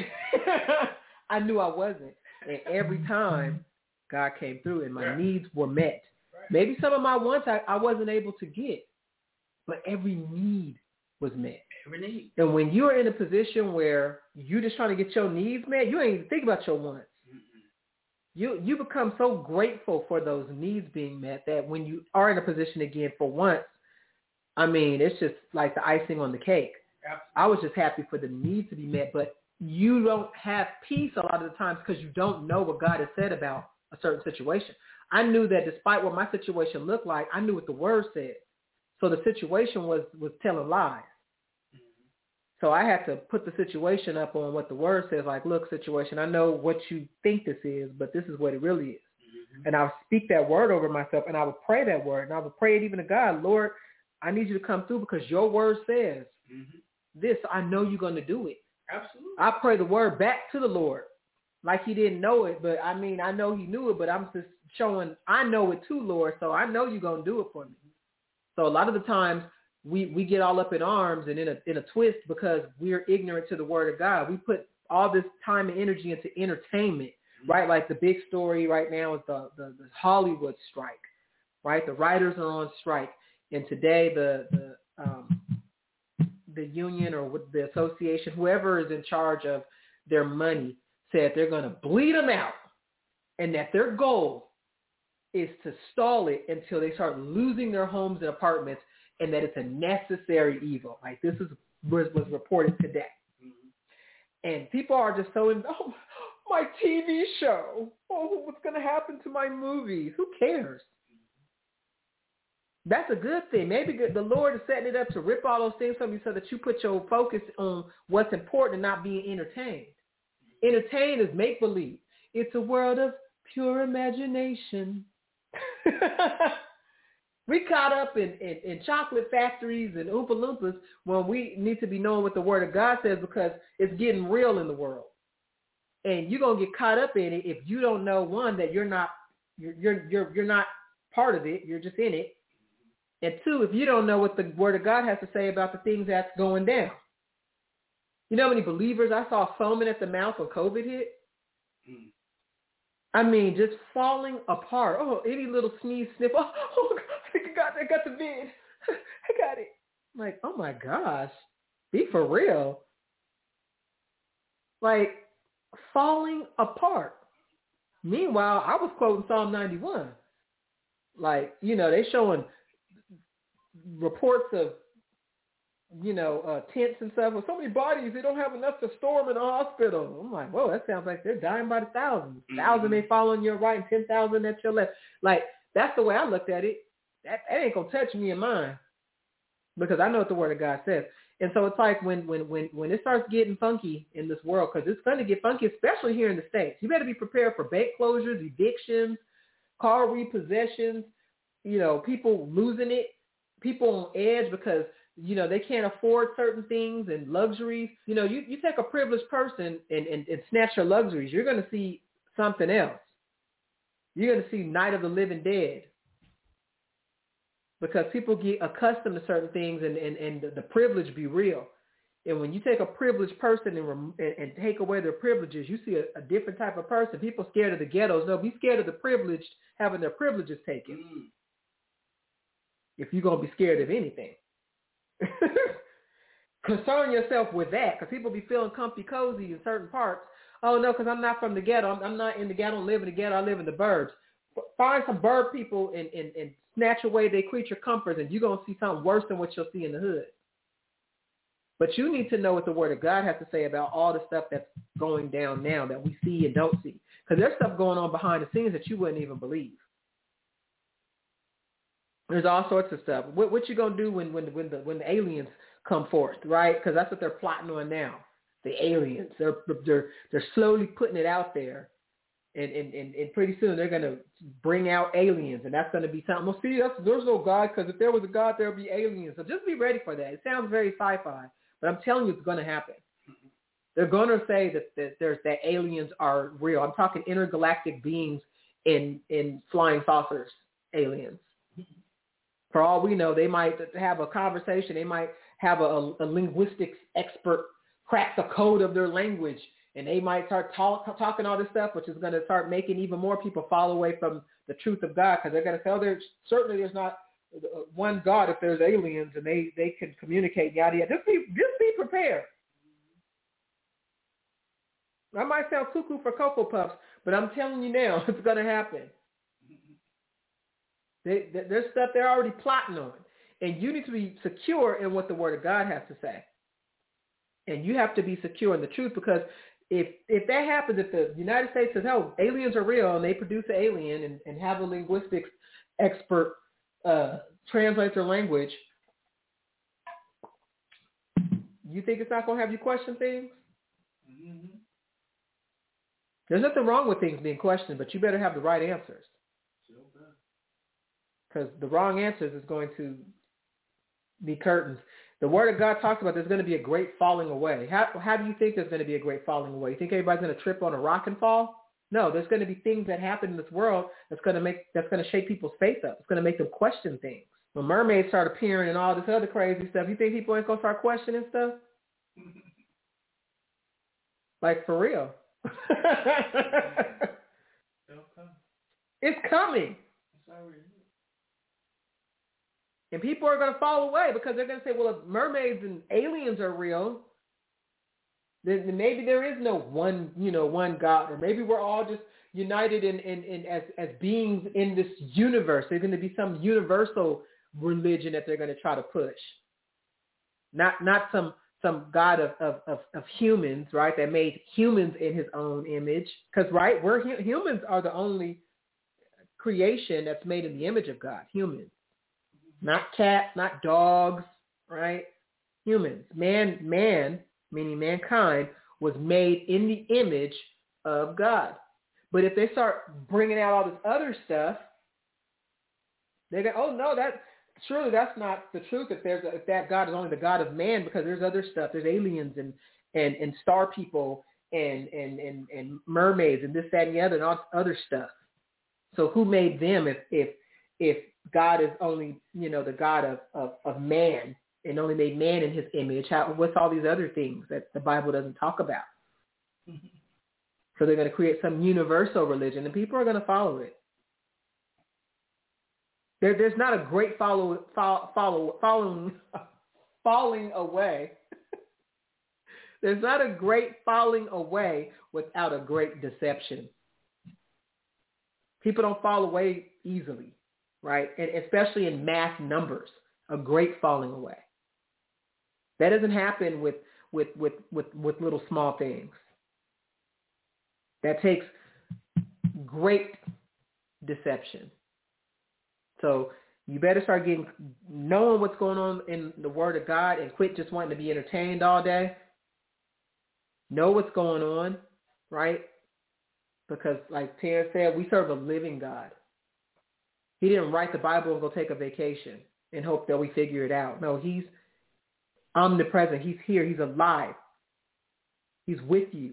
I knew I wasn't. And every time God came through and my right. needs were met. Right. Maybe some of my wants I, I wasn't able to get, but every need was met. Every need. And when you're in a position where you're just trying to get your needs met, you ain't even think about your wants. Mm-mm. You you become so grateful for those needs being met that when you are in a position again for once, I mean, it's just like the icing on the cake. Absolutely. I was just happy for the needs to be met, but you don't have peace a lot of the times because you don't know what God has said about a certain situation. I knew that despite what my situation looked like, I knew what the word said. So the situation was, was telling lies. Mm-hmm. So I had to put the situation up on what the word says, like, look, situation, I know what you think this is, but this is what it really is. Mm-hmm. And I would speak that word over myself, and I would pray that word, and I would pray it even to God, Lord, I need you to come through because your word says mm-hmm. this. I know you're going to do it. Absolutely. I pray the word back to the Lord like he didn't know it, but I mean, I know he knew it, but I'm just showing I know it too, Lord, so I know you're going to do it for me. So a lot of the times we, we get all up in arms and in a in a twist because we're ignorant to the word of God. We put all this time and energy into entertainment, mm-hmm. right? Like the big story right now is the, the, the Hollywood strike, right? The writers are on strike. And today the the um, the union or the association, whoever is in charge of their money, said they're going to bleed them out and that their goal is to stall it until they start losing their homes and apartments and that it's a necessary evil. Like this is was, was reported today. Mm-hmm. And people are just so, in, oh, my T V show. Oh, what's going to happen to my movies? Who cares? That's a good thing. Maybe the Lord is setting it up to rip all those things from you so that you put your focus on what's important and not being entertained. Entertained is make-believe. It's a world of pure imagination. We caught up in, in, in chocolate factories and Oompa Loompas when we need to be knowing what the Word of God says because it's getting real in the world. And you're going to get caught up in it if you don't know, one, that you're not you're you're you're, you're not part of it. You're just in it. And two, if you don't know what the Word of God has to say about the things that's going down. You know how many believers I saw foaming at the mouth when COVID hit? Mm. I mean, just falling apart. Oh, any little sneeze, sniff. Oh, oh I think I got, I got the vid. I got it. I'm like, oh my gosh, be for real. Like, falling apart. Meanwhile, I was quoting Psalm ninety-one. Like, you know, they showing reports of, you know, uh, tents and stuff. With so many bodies, they don't have enough to store them in the hospital. I'm like, whoa, that sounds like they're dying by the thousands. Mm-hmm. Thousand may fall on your right and ten thousand at your left. Like, that's the way I looked at it. That, that ain't going to touch me and mine because I know what the Word of God says. And so it's like when when when, when it starts getting funky in this world, because it's going to get funky, especially here in the States. You better be prepared for bank closures, evictions, car repossessions, you know, people losing it. People on edge because, you know, they can't afford certain things and luxuries. You know, you, you take a privileged person and, and, and snatch your luxuries, you're going to see something else. You're going to see Night of the Living Dead because people get accustomed to certain things and, and, and the privilege be real. And when you take a privileged person and, rem- and, and take away their privileges, you see a, a different type of person. People scared of the ghettos. No, be scared of the privileged having their privileges taken. Mm. If you're going to be scared of anything. Concern yourself with that, because people be feeling comfy, cozy in certain parts. Oh, no, because I'm not from the ghetto. I'm, I'm not in the ghetto. I don't live in the ghetto. I live in the burbs. Find some burb people and, and, and snatch away their creature comforts, and you're going to see something worse than what you'll see in the hood. But you need to know what the Word of God has to say about all the stuff that's going down now that we see and don't see. Because there's stuff going on behind the scenes that you wouldn't even believe. There's all sorts of stuff. What, what you going to do when, when, when, the, when the aliens come forth, right? Because that's what they're plotting on now. The aliens. They're, they're, they're slowly putting it out there. And, and, and, and pretty soon they're going to bring out aliens, and that's going to be something. Well, see, that's, there's no God, because if there was a God, there would be aliens. So just be ready for that. It sounds very sci-fi, but I'm telling you it's going to happen. They're going to say that, that there's that aliens are real. I'm talking intergalactic beings in, in flying saucers, aliens. For all we know, they might have a conversation. They might have a, a linguistics expert crack the code of their language, and they might start talk, talking all this stuff, which is going to start making even more people fall away from the truth of God, because they're going to say, oh, there's, certainly there's not one God if there's aliens, and they, they can communicate, yada, yada. Just be, just be prepared. I might sound cuckoo for Cocoa Puffs, but I'm telling you now, it's going to happen. They, they, there's stuff they're already plotting on, and you need to be secure in what the Word of God has to say. And you have to be secure in the truth, because if if that happens, if the United States says, oh, aliens are real, and they produce an alien and, and have a linguistics expert uh, translate their language, you think it's not going to have you question things? Mm-hmm. There's nothing wrong with things being questioned, but you better have the right answers. Because the wrong answers is going to be curtains. The Word of God talks about there's going to be a great falling away. How how do you think there's going to be a great falling away? You think everybody's going to trip on a rock and fall? No, there's going to be things that happen in this world that's going to make that's going to shake people's faith up. It's going to make them question things. When mermaids start appearing and all this other crazy stuff, you think people ain't going to start questioning stuff? Like, for real. It's coming. It's already. And people are going to fall away, because they're going to say, well, if mermaids and aliens are real, then maybe there is no one, you know, one God, or maybe we're all just united in, in, in as, as beings in this universe. There's going to be some universal religion that they're going to try to push. Not not some some God of, of, of, of humans, right, that made humans in his own image. Because, right, we're humans are the only creation that's made in the image of God, humans. Not cats, not dogs, right? Humans. Man, man, meaning mankind, was made in the image of God. But if they start bringing out all this other stuff, they go, oh, no, that surely that's not the truth. If there's a, if that God is only the God of man, because there's other stuff. There's aliens and, and, and star people and, and, and, and mermaids and this, that, and the other, and all this other stuff. So who made them if if if God is only, you know, the God of, of, of man and only made man in his image? How, what's all these other things that the Bible doesn't talk about? Mm-hmm. So they're going to create some universal religion, and people are going to follow it. There, there's not a great follow, follow, follow, following, falling away. There's not a great falling away without a great deception. People don't fall away easily. Right, and especially in mass numbers, a great falling away. That doesn't happen with with with with, with little small things. That takes great deception. So you better start getting knowing what's going on in the Word of God, and quit just wanting to be entertained all day. Know what's going on, right? Because, like Terrence said, we serve a living God. He didn't write the Bible and go take a vacation and hope that we figure it out. No, he's omnipresent. He's here. He's alive. He's with you.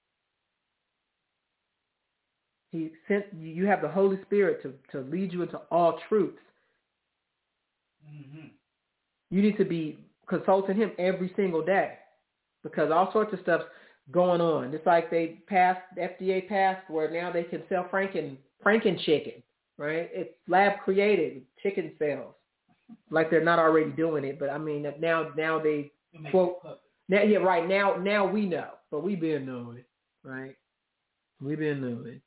He sent you. You have the Holy Spirit to, to lead you into all truths. Mm-hmm. You need to be consulting him every single day. because all sorts of stuff's going on. Just like they passed, the F D A passed where now they can sell Franken, Franken chicken, right? It's lab created chicken cells. Like they're not already doing it, but I mean now now they quote now yeah right now now we know, but we've been knowing, right? We've been knowing.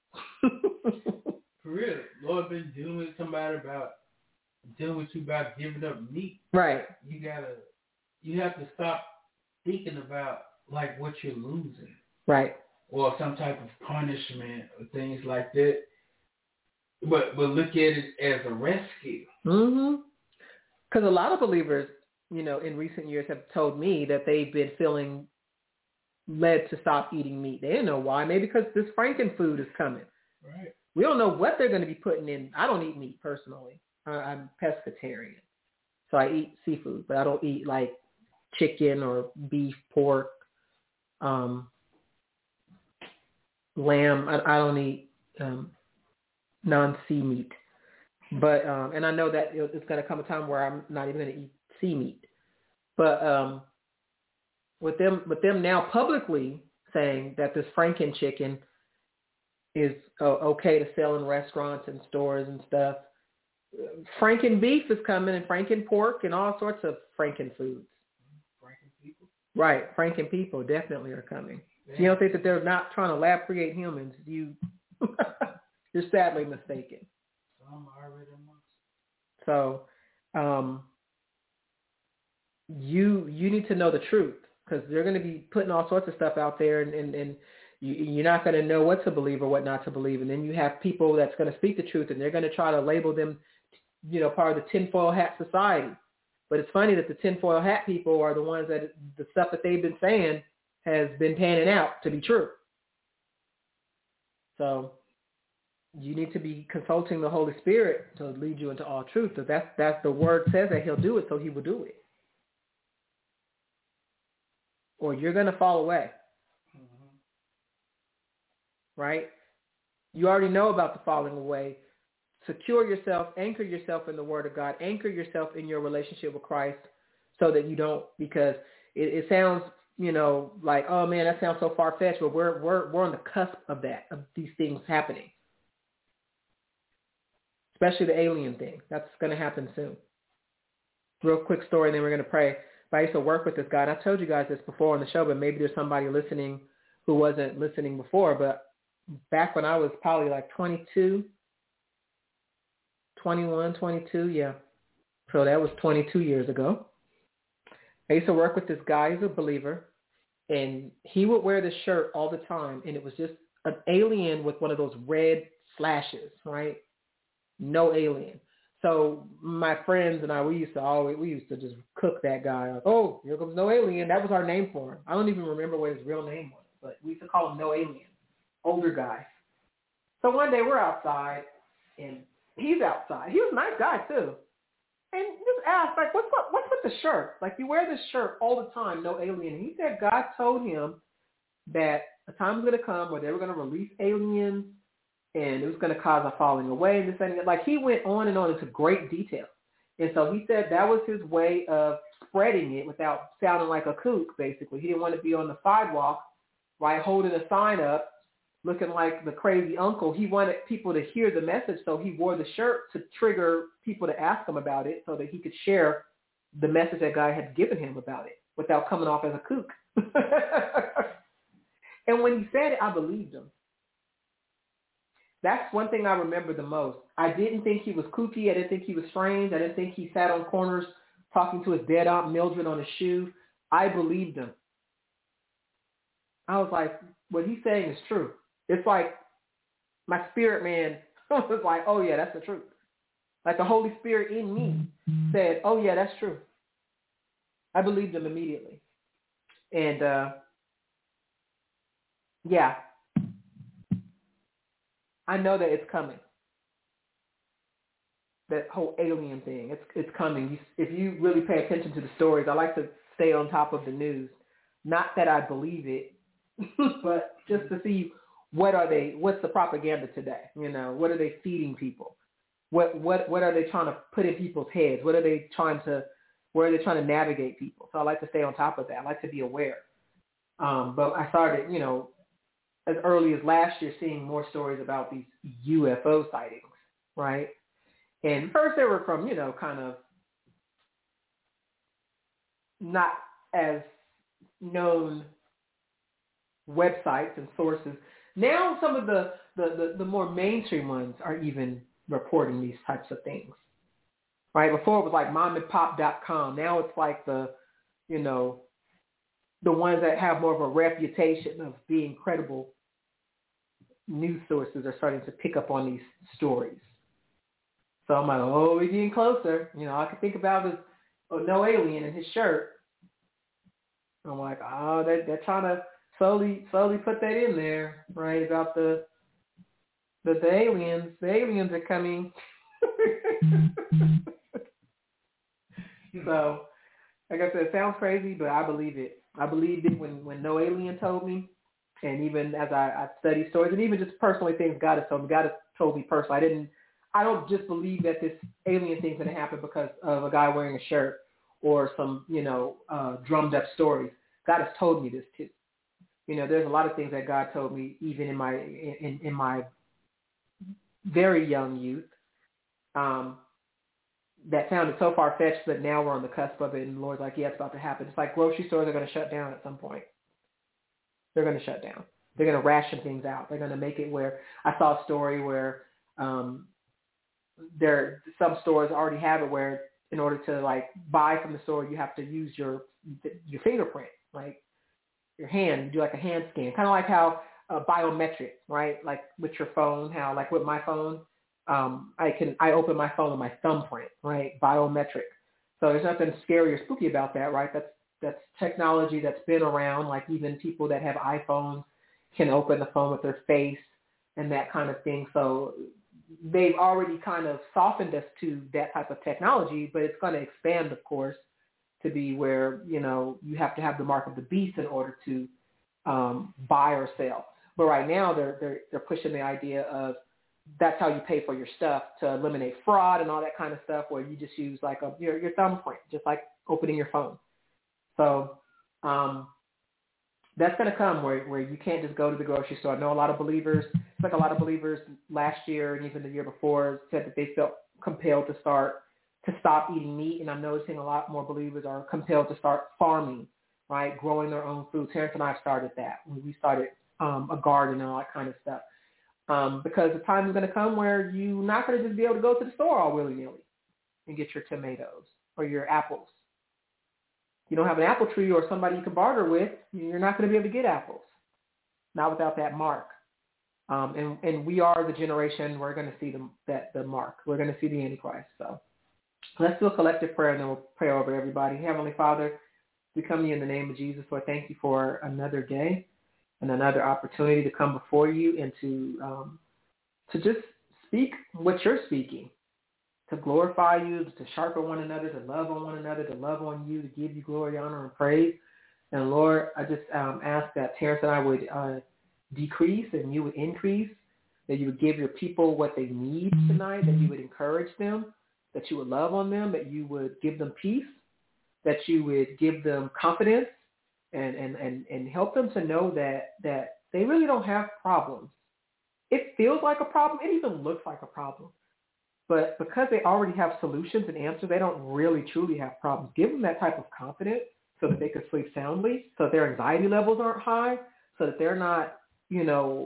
For real, Lord been dealing with somebody about dealing with you about giving up meat. Right. You gotta you have to stop thinking about like what you're losing. Right. Or some type of punishment or things like that. But but look at it as a rescue. Mm-hmm. Because a lot of believers, you know, in recent years have told me that they've been feeling led to stop eating meat. They didn't know why. Maybe because this Franken food is coming. Right. We don't know what they're going to be putting in. I don't eat meat personally. Uh, I'm pescatarian. So I eat seafood, but I don't eat like chicken or beef, pork, um, lamb. I, I don't eat um, non-sea meat. But um, and I know that it's going to come a time where I'm not even going to eat sea meat. But um, with them, with them now publicly saying that this Franken chicken is uh, okay to sell in restaurants and stores and stuff, Franken beef is coming and Franken pork and all sorts of Franken foods. Franken people. Right, Franken people definitely are coming. Yeah. So you don't think that they're not trying to lab create humans? You, you're sadly mistaken. Some already amongst. So, um, you you need to know the truth because they're going to be putting all sorts of stuff out there, and, and, and you, you're not going to know what to believe or what not to believe. And then you have people that's going to speak the truth, and they're going to try to label them, you know, part of the tinfoil hat society. But it's funny that the tinfoil hat people are the ones that the stuff that they've been saying has been panning out to be true. So you need to be consulting the Holy Spirit to lead you into all truth. So that's, that's the word says that he'll do it, so he will do it. Or you're going to fall away. Mm-hmm. Right? You already know about the falling away. Secure yourself, anchor yourself in the Word of God, anchor yourself in your relationship with Christ so that you don't, because it, it sounds, you know, like, oh man, that sounds so far-fetched, but we're, we're, we're on the cusp of that, of these things happening. Especially the alien thing. That's going to happen soon. Real quick story, and then we're going to pray. But I used to work with this guy, and I told you guys this before on the show, but maybe there's somebody listening who wasn't listening before. But back when I was probably like twenty-two, twenty-one, twenty-two, yeah. So that was twenty-two years ago. I used to work with this guy. He's a believer, and he would wear this shirt all the time, and it was just an alien with one of those red slashes, right? No alien. So my friends and I, we used to always, we used to just cook that guy up. Oh, here comes No Alien. That was our name for him. I don't even remember what his real name was, but we used to call him No Alien. Older guy. So one day we're outside, and he's outside. He was a nice guy too. And just asked, like, what's up, what's with the shirt? Like, you wear this shirt all the time, No Alien. And he said God told him that a time was going to come where they were going to release aliens, and it was going to cause a falling away and this and that. Like, he went on and on into great detail. And so he said that was his way of spreading it without sounding like a kook, basically. He didn't want to be on the sidewalk, right, holding a sign up, looking like the crazy uncle. He wanted people to hear the message, so he wore the shirt to trigger people to ask him about it so that he could share the message that God had given him about it without coming off as a kook. And when he said it, I believed him. That's one thing I remember the most. I didn't think he was kooky. I didn't think he was strange. I didn't think he sat on corners talking to his dead aunt Mildred on his shoe. I believed him. I was like, what he's saying is true. It's like my spirit man was like, oh, yeah, that's the truth. Like the Holy Spirit in me said, oh, yeah, that's true. I believed him immediately. And, uh, yeah. I know that it's coming. That whole alien thing, it's it's coming. You, if you really pay attention to the stories, I like to stay on top of the news. Not that I believe it, but just to see what are they, what's the propaganda today? You know, what are they feeding people? What what what are they trying to put in people's heads? What are they trying to, where are they trying to navigate people? So I like to stay on top of that. I like to be aware. Um, but I started, you know, as early as last year, seeing more stories about these U F O sightings, right? And first they were from, you know, kind of not as known websites and sources. Now some of the, the, the, the more mainstream ones are even reporting these types of things, right? Before it was like mom and pop dot com. Now it's like the, you know, the ones that have more of a reputation of being credible news sources are starting to pick up on these stories. So I'm like, oh, we're getting closer. You know, I can think about this, oh, no alien in his shirt. I'm like, oh, they're, they're trying to slowly, slowly put that in there, right? About the, the, the aliens. The aliens are coming. So, like I said, it sounds crazy, but I believe it. I believed it when, when no alien told me. And even as I, I study stories, and even just personally things God has told me. God has told me personally. I didn't, I don't just believe that this alien thing's going to happen because of a guy wearing a shirt or some, you know, uh, drummed up stories. God has told me this too. You know, there's a lot of things that God told me even in my, in, in my very young youth um, that sounded so far-fetched, but now we're on the cusp of it, and the Lord's like, yeah, it's about to happen. It's like grocery stores are going to shut down at some point. They're going to shut down. They're going to ration things out. They're going to make it where I saw a story where um, there some stores already have it where in order to like buy from the store, you have to use your your fingerprint, like your hand. You do like a hand scan, kind of like how uh, biometric, right? Like with your phone, how like with my phone, um, I can I open my phone with my thumbprint, right? Biometric. So there's nothing scary or spooky about that, right? That's That's technology that's been around, like even people that have iPhones can open the phone with their face and that kind of thing. So they've already kind of softened us to that type of technology, but it's going to expand, of course, to be where, you know, you have to have the mark of the beast in order to um, buy or sell. But right now they're, they're, they're pushing the idea of that's how you pay for your stuff to eliminate fraud and all that kind of stuff where you just use like a, your, your thumbprint, just like opening your phone. So um, that's going to come where, where you can't just go to the grocery store. I know a lot of believers, like a lot of believers last year and even the year before said that they felt compelled to start, to stop eating meat. And I'm noticing a lot more believers are compelled to start farming, right, growing their own food. Terrence and I started that when we started um, a garden and all that kind of stuff. Um, because the time is going to come where you're not going to just be able to go to the store all willy-nilly and get your tomatoes or your apples. You don't have an apple tree or somebody you can barter with, you're not going to be able to get apples, not without that mark. Um, and, and we are the generation, we're going to see the, that, the mark. We're going to see the Antichrist. So let's do a collective prayer, and then we'll pray over everybody. Heavenly Father, we come to you in the name of Jesus. Lord, thank you for another day and another opportunity to come before you and to um, to just speak what you're speaking, to glorify you, to sharpen one another, to love on one another, to love on you, to give you glory, honor, and praise. And Lord, I just um, ask that Terrence and I would uh, decrease and you would increase, that you would give your people what they need tonight, that you would encourage them, that you would love on them, that you would give them peace, that you would give them confidence, and, and, and, and help them to know that, that they really don't have problems. It feels like a problem. It even looks like a problem. But because they already have solutions and answers, they don't really truly have problems. Give them that type of confidence so that they can sleep soundly, so that their anxiety levels aren't high, so that they're not, you know,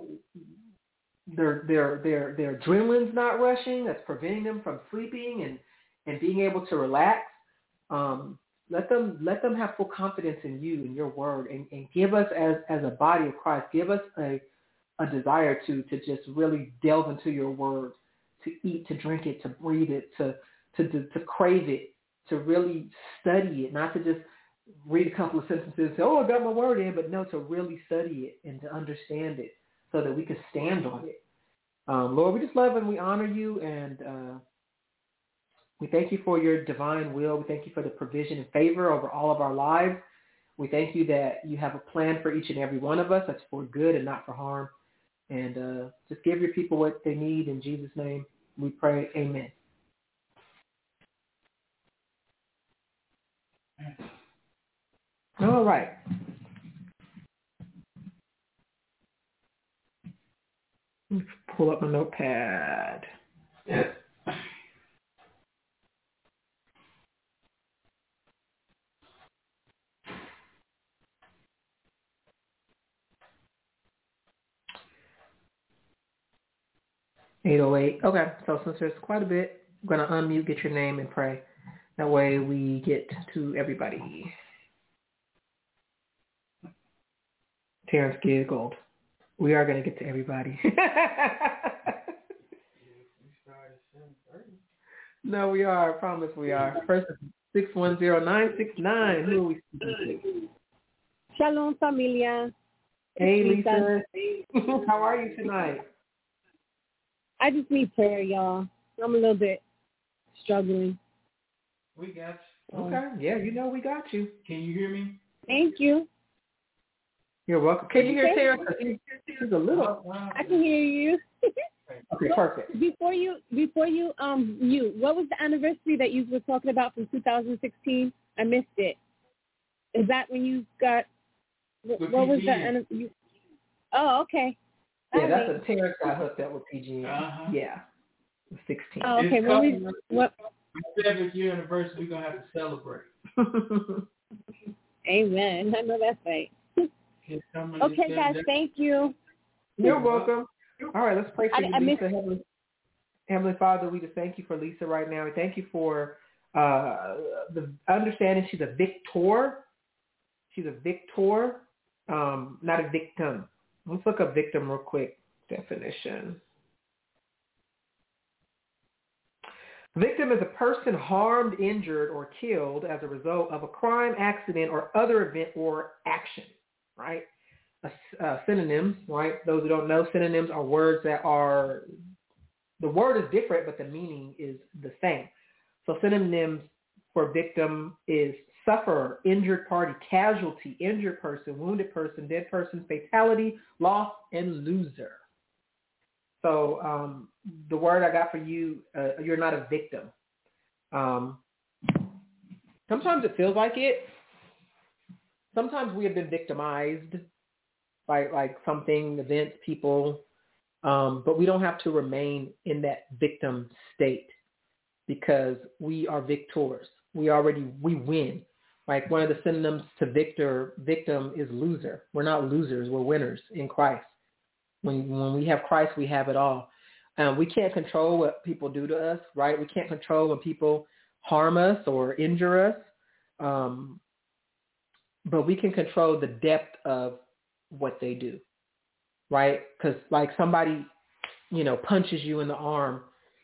their their their their adrenaline's not rushing. That's preventing them from sleeping and, and being able to relax. Um, let them let them have full confidence in you and your word, and, and give us as as a body of Christ, give us a a desire to to just really delve into your word, to eat, to drink it, to breathe it, to, to, to, to crave it, to really study it, not to just read a couple of sentences and say, oh, I got my word in, but no, to really study it and to understand it so that we can stand on it. Um, Lord, we just love and we honor you, and uh, we thank you for your divine will. We thank you for the provision and favor over all of our lives. We thank you that you have a plan for each and every one of us that's for good and not for harm. And uh, just give your people what they need. In Jesus' name, we pray. Amen. All right. Let me pull up my notepad. eight oh eight. Okay, so since there's quite a bit, I'm going to unmute, get your name, and pray. That way we get to everybody. Terrence giggled. We are going to get to everybody. No, we are. I promise we are. First, six one zero nine six nine. Who are we speaking to? Shalom, familia. Hey, Lisa. How are you tonight? I just need prayer, y'all. I'm a little bit struggling. We got you. Okay. Yeah, you know we got you. Can you hear me? Thank you. You're welcome. Can you hear Terrence? He's a little. I can hear you. Okay, perfect. Before you, before you, um, you, what was the anniversary that you were talking about from two thousand sixteen? I missed it. Is that when you got? What, what was the? You, oh, okay. Yeah, All that's right. when Terrence got hooked up with P G M. Uh-huh. Yeah, sixteen. Oh, okay. Well, we, what? My seventh year anniversary, we're gonna have to celebrate. Amen. I know that's right. Okay, guys. Thank you. You're welcome. All right, let's pray for you, I, I Lisa. miss- Heavenly, Heavenly Father, we just thank you for Lisa right now. We thank you for uh, the understanding she's a victor. She's a victor, um, not a victim. Let's look up victim real quick. Definition. Victim is a person harmed, injured, or killed as a result of a crime, accident, or other event or action, right? Uh, synonyms, right? Those who don't know, synonyms are words that are, the word is different, but the meaning is the same. So synonyms for victim is sufferer, injured party, casualty, injured person, wounded person, dead person, fatality, loss, and loser. So um, the word I got for you, uh, you're not a victim. Um, sometimes it feels like it. Sometimes we have been victimized by like something, events, people, um, but we don't have to remain in that victim state because we are victors. We already, we win. Like one of the synonyms to victor, victim is loser. We're not losers. We're winners in Christ. When when we have Christ, we have it all. Um, we can't control what people do to us, right? We can't control when people harm us or injure us, um, but we can control the depth of what they do, right? Because like somebody, you know, punches you in the arm,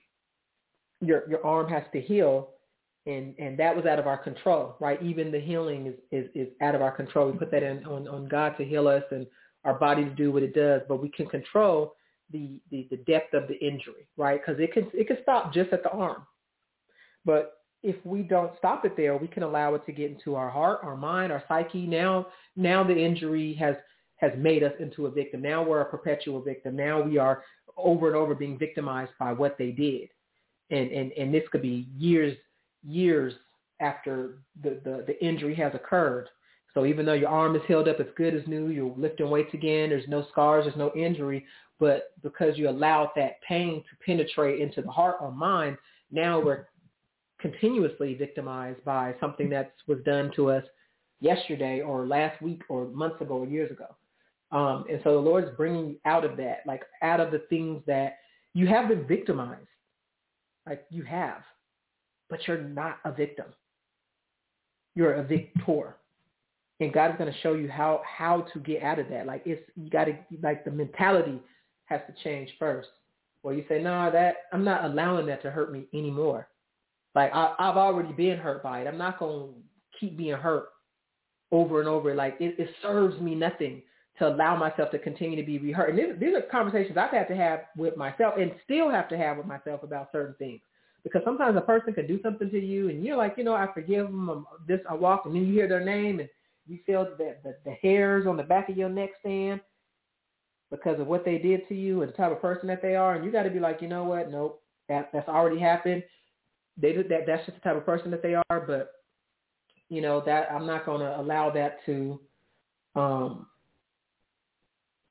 your your arm has to heal, and and that was out of our control, right? Even the healing is is, is out of our control. We put that in on, on God to heal us and our body to do what it does, but we can control the the, the depth of the injury, right? Because it can it can stop just at the arm, but if we don't stop it there, we can allow it to get into our heart, our mind, our psyche. Now now the injury has has made us into a victim. Now we're a perpetual victim. Now we are over and over being victimized by what they did. And and, and this could be years, years after the, the, the injury has occurred. So even though your arm is healed up as good as new, you're lifting weights again, there's no scars, there's no injury, but because you allowed that pain to penetrate into the heart or mind, now we're continuously victimized by something that was done to us yesterday or last week or months ago or years ago. Um, and so the Lord is bringing you out of that, like out of the things that you have been victimized, like you have, but you're not a victim. You're a victor. And God is going to show you how, how to get out of that. Like it's, you got to, like the mentality has to change first. Where you say, no, that I'm not allowing that to hurt me anymore. Like I, I've already been hurt by it. I'm not going to keep being hurt over and over. Like it, it serves me nothing to allow myself to continue to be re-hurt. And these, these are conversations I've had to have with myself and still have to have with myself about certain things. Because sometimes a person can do something to you and you're like, you know, I forgive them. I'm, this I walk, and then you hear their name and you feel the, the, the hairs on the back of your neck stand because of what they did to you and the type of person that they are. And you got to be like, you know what? Nope, that, that's already happened. They did that. That's just the type of person that they are. But, you know, that I'm not going to allow that to um,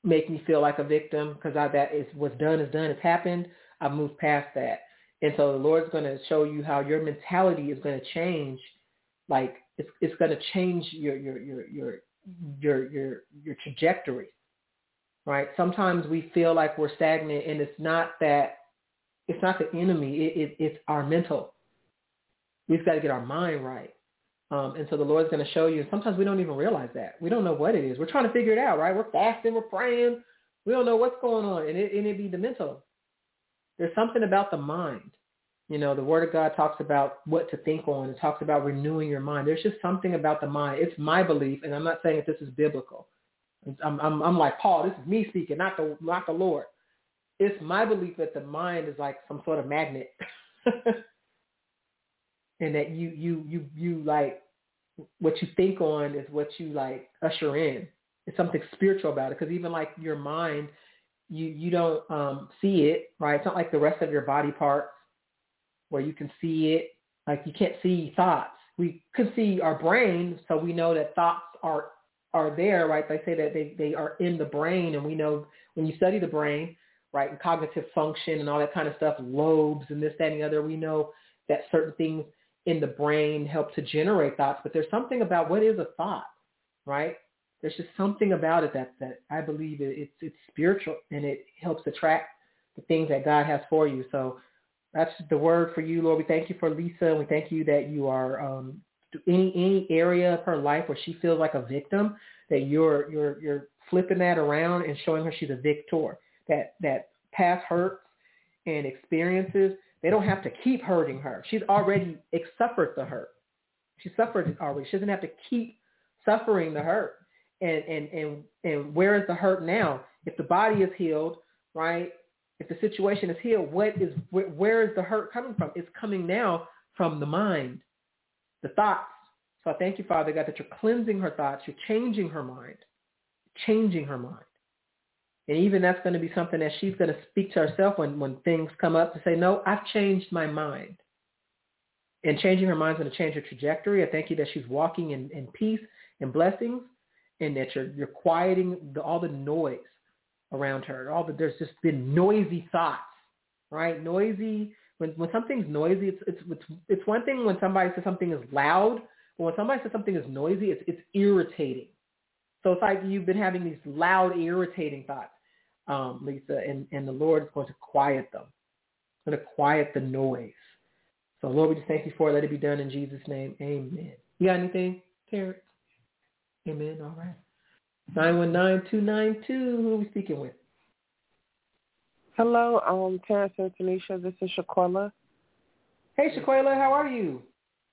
make me feel like a victim because I that is what's done is done. It's happened. I've moved past that. And so the Lord's going to show you how your mentality is going to change. Like it's it's going to change your your your your your your your trajectory. Right? Sometimes we feel like we're stagnant, and it's not that. It's not the enemy. It, it, it's our mental. We've got to get our mind right. Um, and so the Lord's going to show you. And sometimes we don't even realize that. We don't know what it is. We're trying to figure it out, right? We're fasting. We're praying. We don't know what's going on. And it, and it be the mental. There's something about the mind. You know, the Word of God talks about what to think on. It talks about renewing your mind. There's just something about the mind. It's my belief, and I'm not saying that this is biblical. I'm, I'm, I'm like, Paul, this is me speaking, not the, not the Lord. It's my belief that the mind is like some sort of magnet. And that you, you, you, you like what you think on is what you like usher in. It's something spiritual about it. Because even like your mind, you, you don't um, see it, right? It's not like the rest of your body parts where you can see it. Like you can't see thoughts. We can see our brain, so we know that thoughts are are there, right? They say that they, they are in the brain, and we know when you study the brain, right, and cognitive function and all that kind of stuff, lobes and this, that, and the other, we know that certain things in the brain help to generate thoughts, but there's something about what is a thought, right? There's just something about it that, that I believe it, it's it's spiritual, and it helps attract the things that God has for you. So that's the word for you, Lord. We thank you for Lisa, and we thank you that you are um, any any area of her life where she feels like a victim, that you're you're you're flipping that around and showing her she's a victor. That that past hurts and experiences, they don't have to keep hurting her. She's already suffered the hurt. She suffered it already. She doesn't have to keep suffering the hurt. And and and and where is the hurt now? If the body is healed, right? If the situation is healed, what is where, where is the hurt coming from? It's coming now from the mind, the thoughts. So I thank you, Father God, that you're cleansing her thoughts. You're changing her mind, changing her mind. And even that's going to be something that she's going to speak to herself when, when things come up to say, no, I've changed my mind. And changing her mind is going to change her trajectory. I thank you that she's walking in, in peace and blessings, and that you're, you're quieting the, all the noise around her. All the, there's just been noisy thoughts, right? Noisy. When when something's noisy, it's, it's, it's, it's one thing when somebody says something is loud, but when somebody says something is noisy, it's, it's irritating. So it's like you've been having these loud, irritating thoughts, um, Lisa, and, and the Lord is going to quiet them. It's going to quiet the noise. So, Lord, we just thank you for it. Let it be done in Jesus' name. Amen. You got anything, Terrence? Amen. All right. nine one nine, two nine two. Who are we speaking with? Hello, um, Terrence and Tanisha. This is Shaquilla. Hey, Shaquilla. How are you?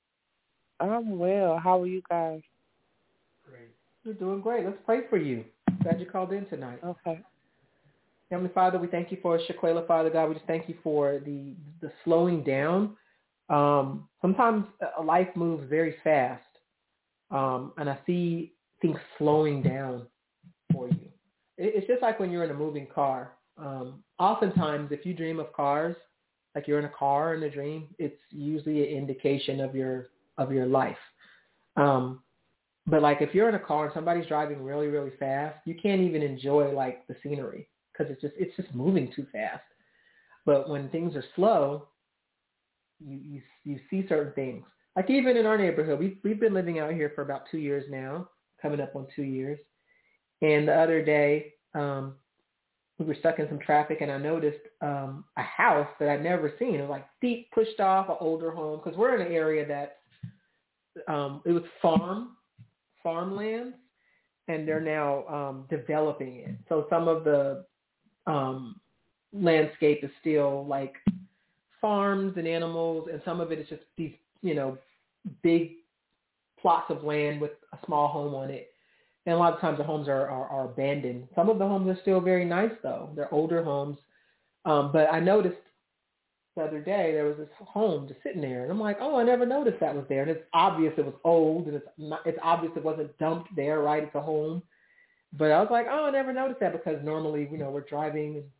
I'm well. How are you guys? Great. You're doing great. Let's pray for you. Glad you called in tonight. Okay. Heavenly Father, we thank you for Shaquilla, Father God. We just thank you for the the slowing down. Um, sometimes a life moves very fast, um, and I see things slowing down for you. It, it's just like when you're in a moving car. Um, oftentimes, if you dream of cars, like you're in a car in a dream, it's usually an indication of your of your life. Um, but like if you're in a car and somebody's driving really, really fast, you can't even enjoy like the scenery because it's just it's just moving too fast. But when things are slow, you you, you see certain things. Like even in our neighborhood, we've, we've been living out here for about two years now, coming up on two years. And the other day, um, we were stuck in some traffic, and I noticed um, a house that I'd never seen. It was like deep pushed off, an older home, because we're in an area that um, it was farm, farmland, and they're now um, developing it. So some of the um, landscape is still like farms and animals, and some of it is just these, you know, big plots of land with a small home on it. And a lot of times the homes are, are, are abandoned. Some of the homes are still very nice, though. They're older homes. Um, but I noticed the other day there was this home just sitting there. And I'm like, oh, I never noticed that was there. And it's obvious it was old, and it's not, it's obvious it wasn't dumped there, right? It's a home. But I was like, oh, I never noticed that, because normally, you know, we're driving, and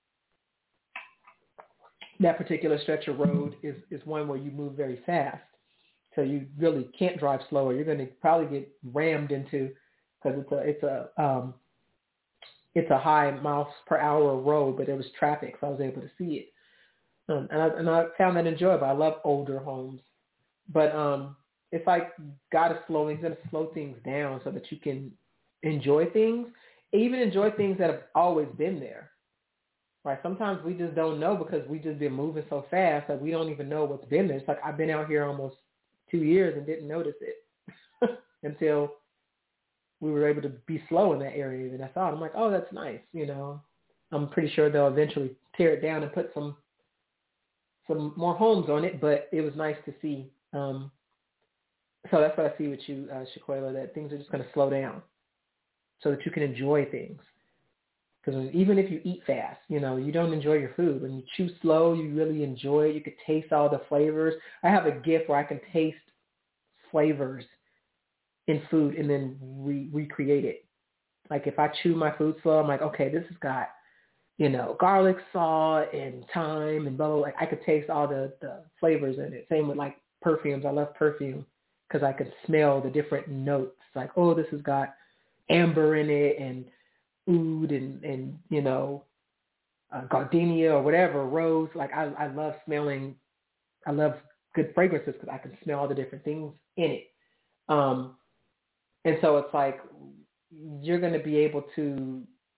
that particular stretch of road is, is one where you move very fast. So you really can't drive slower. You're going to probably get rammed into, because it's a it's a um, it's a high miles per hour road, but there was traffic, so I was able to see it. Um, and, I, and I found that enjoyable. I love older homes. But um, it's like God is slowing, He's going to slow things down so that you can enjoy things, even enjoy things that have always been there. Right? Sometimes we just don't know because we just been moving so fast that we don't even know what's been there. It's like I've been out here almost two years and didn't notice it until we were able to be slow in that area. And I thought, I'm like, oh, that's nice. You know, I'm pretty sure they'll eventually tear it down and put some some more homes on it, but it was nice to see. Um, so that's what I see with you, uh, Shaquela, that things are just going to slow down so that you can enjoy things. Because even if you eat fast, you know, you don't enjoy your food. When you chew slow, you really enjoy it. You could taste all the flavors. I have a gift where I can taste flavors in food and then re- recreate it. Like if I chew my food slow, I'm like, okay, this has got, you know, garlic, salt, and thyme, and blah, blah, blah. Like I could taste all the, the flavors in it. Same with like perfumes. I love perfume because I could smell the different notes. Like, oh, this has got amber in it and oud and, and you know, uh, gardenia or whatever, rose. Like I, I love smelling, I love good fragrances because I can smell all the different things in it. Um, and so it's like you're going to be able to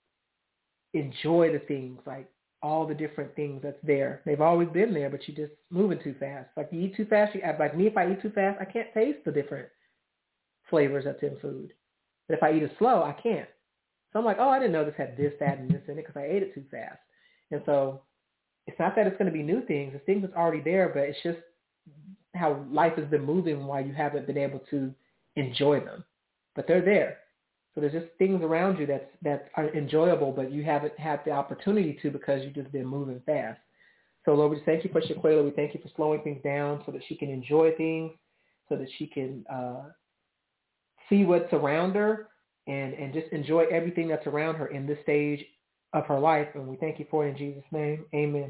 enjoy the things, like all the different things that's there. They've always been there, but you're just moving too fast. Like you eat too fast. You, like me, if I eat too fast, I can't taste the different flavors that's in food. But if I eat it slow, I can't. So I'm like, oh, I didn't know this had this, that, and this in it because I ate it too fast. And so it's not that it's going to be new things. It's things that's already there, but it's just how life has been moving while you haven't been able to enjoy them. But they're there. So there's just things around you that's, that are enjoyable, but you haven't had the opportunity to because you've just been moving fast. So Lord, we thank you for Shaquela. We thank you for slowing things down so that she can enjoy things, so that she can uh, see what's around her, and, and just enjoy everything that's around her in this stage of her life. And we thank you for it in Jesus' name. Amen.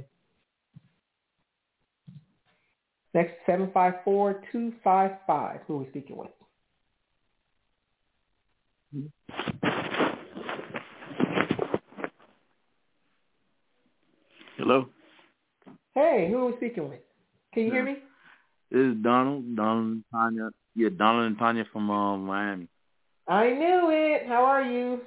Next, seven five four, two five five. Who are we speaking with? Hello? Hey, who are we speaking with? Can you hear me? This is Donald, Donald and Tanya. Yeah, Donald and Tanya from um, Miami. I knew it. How are you?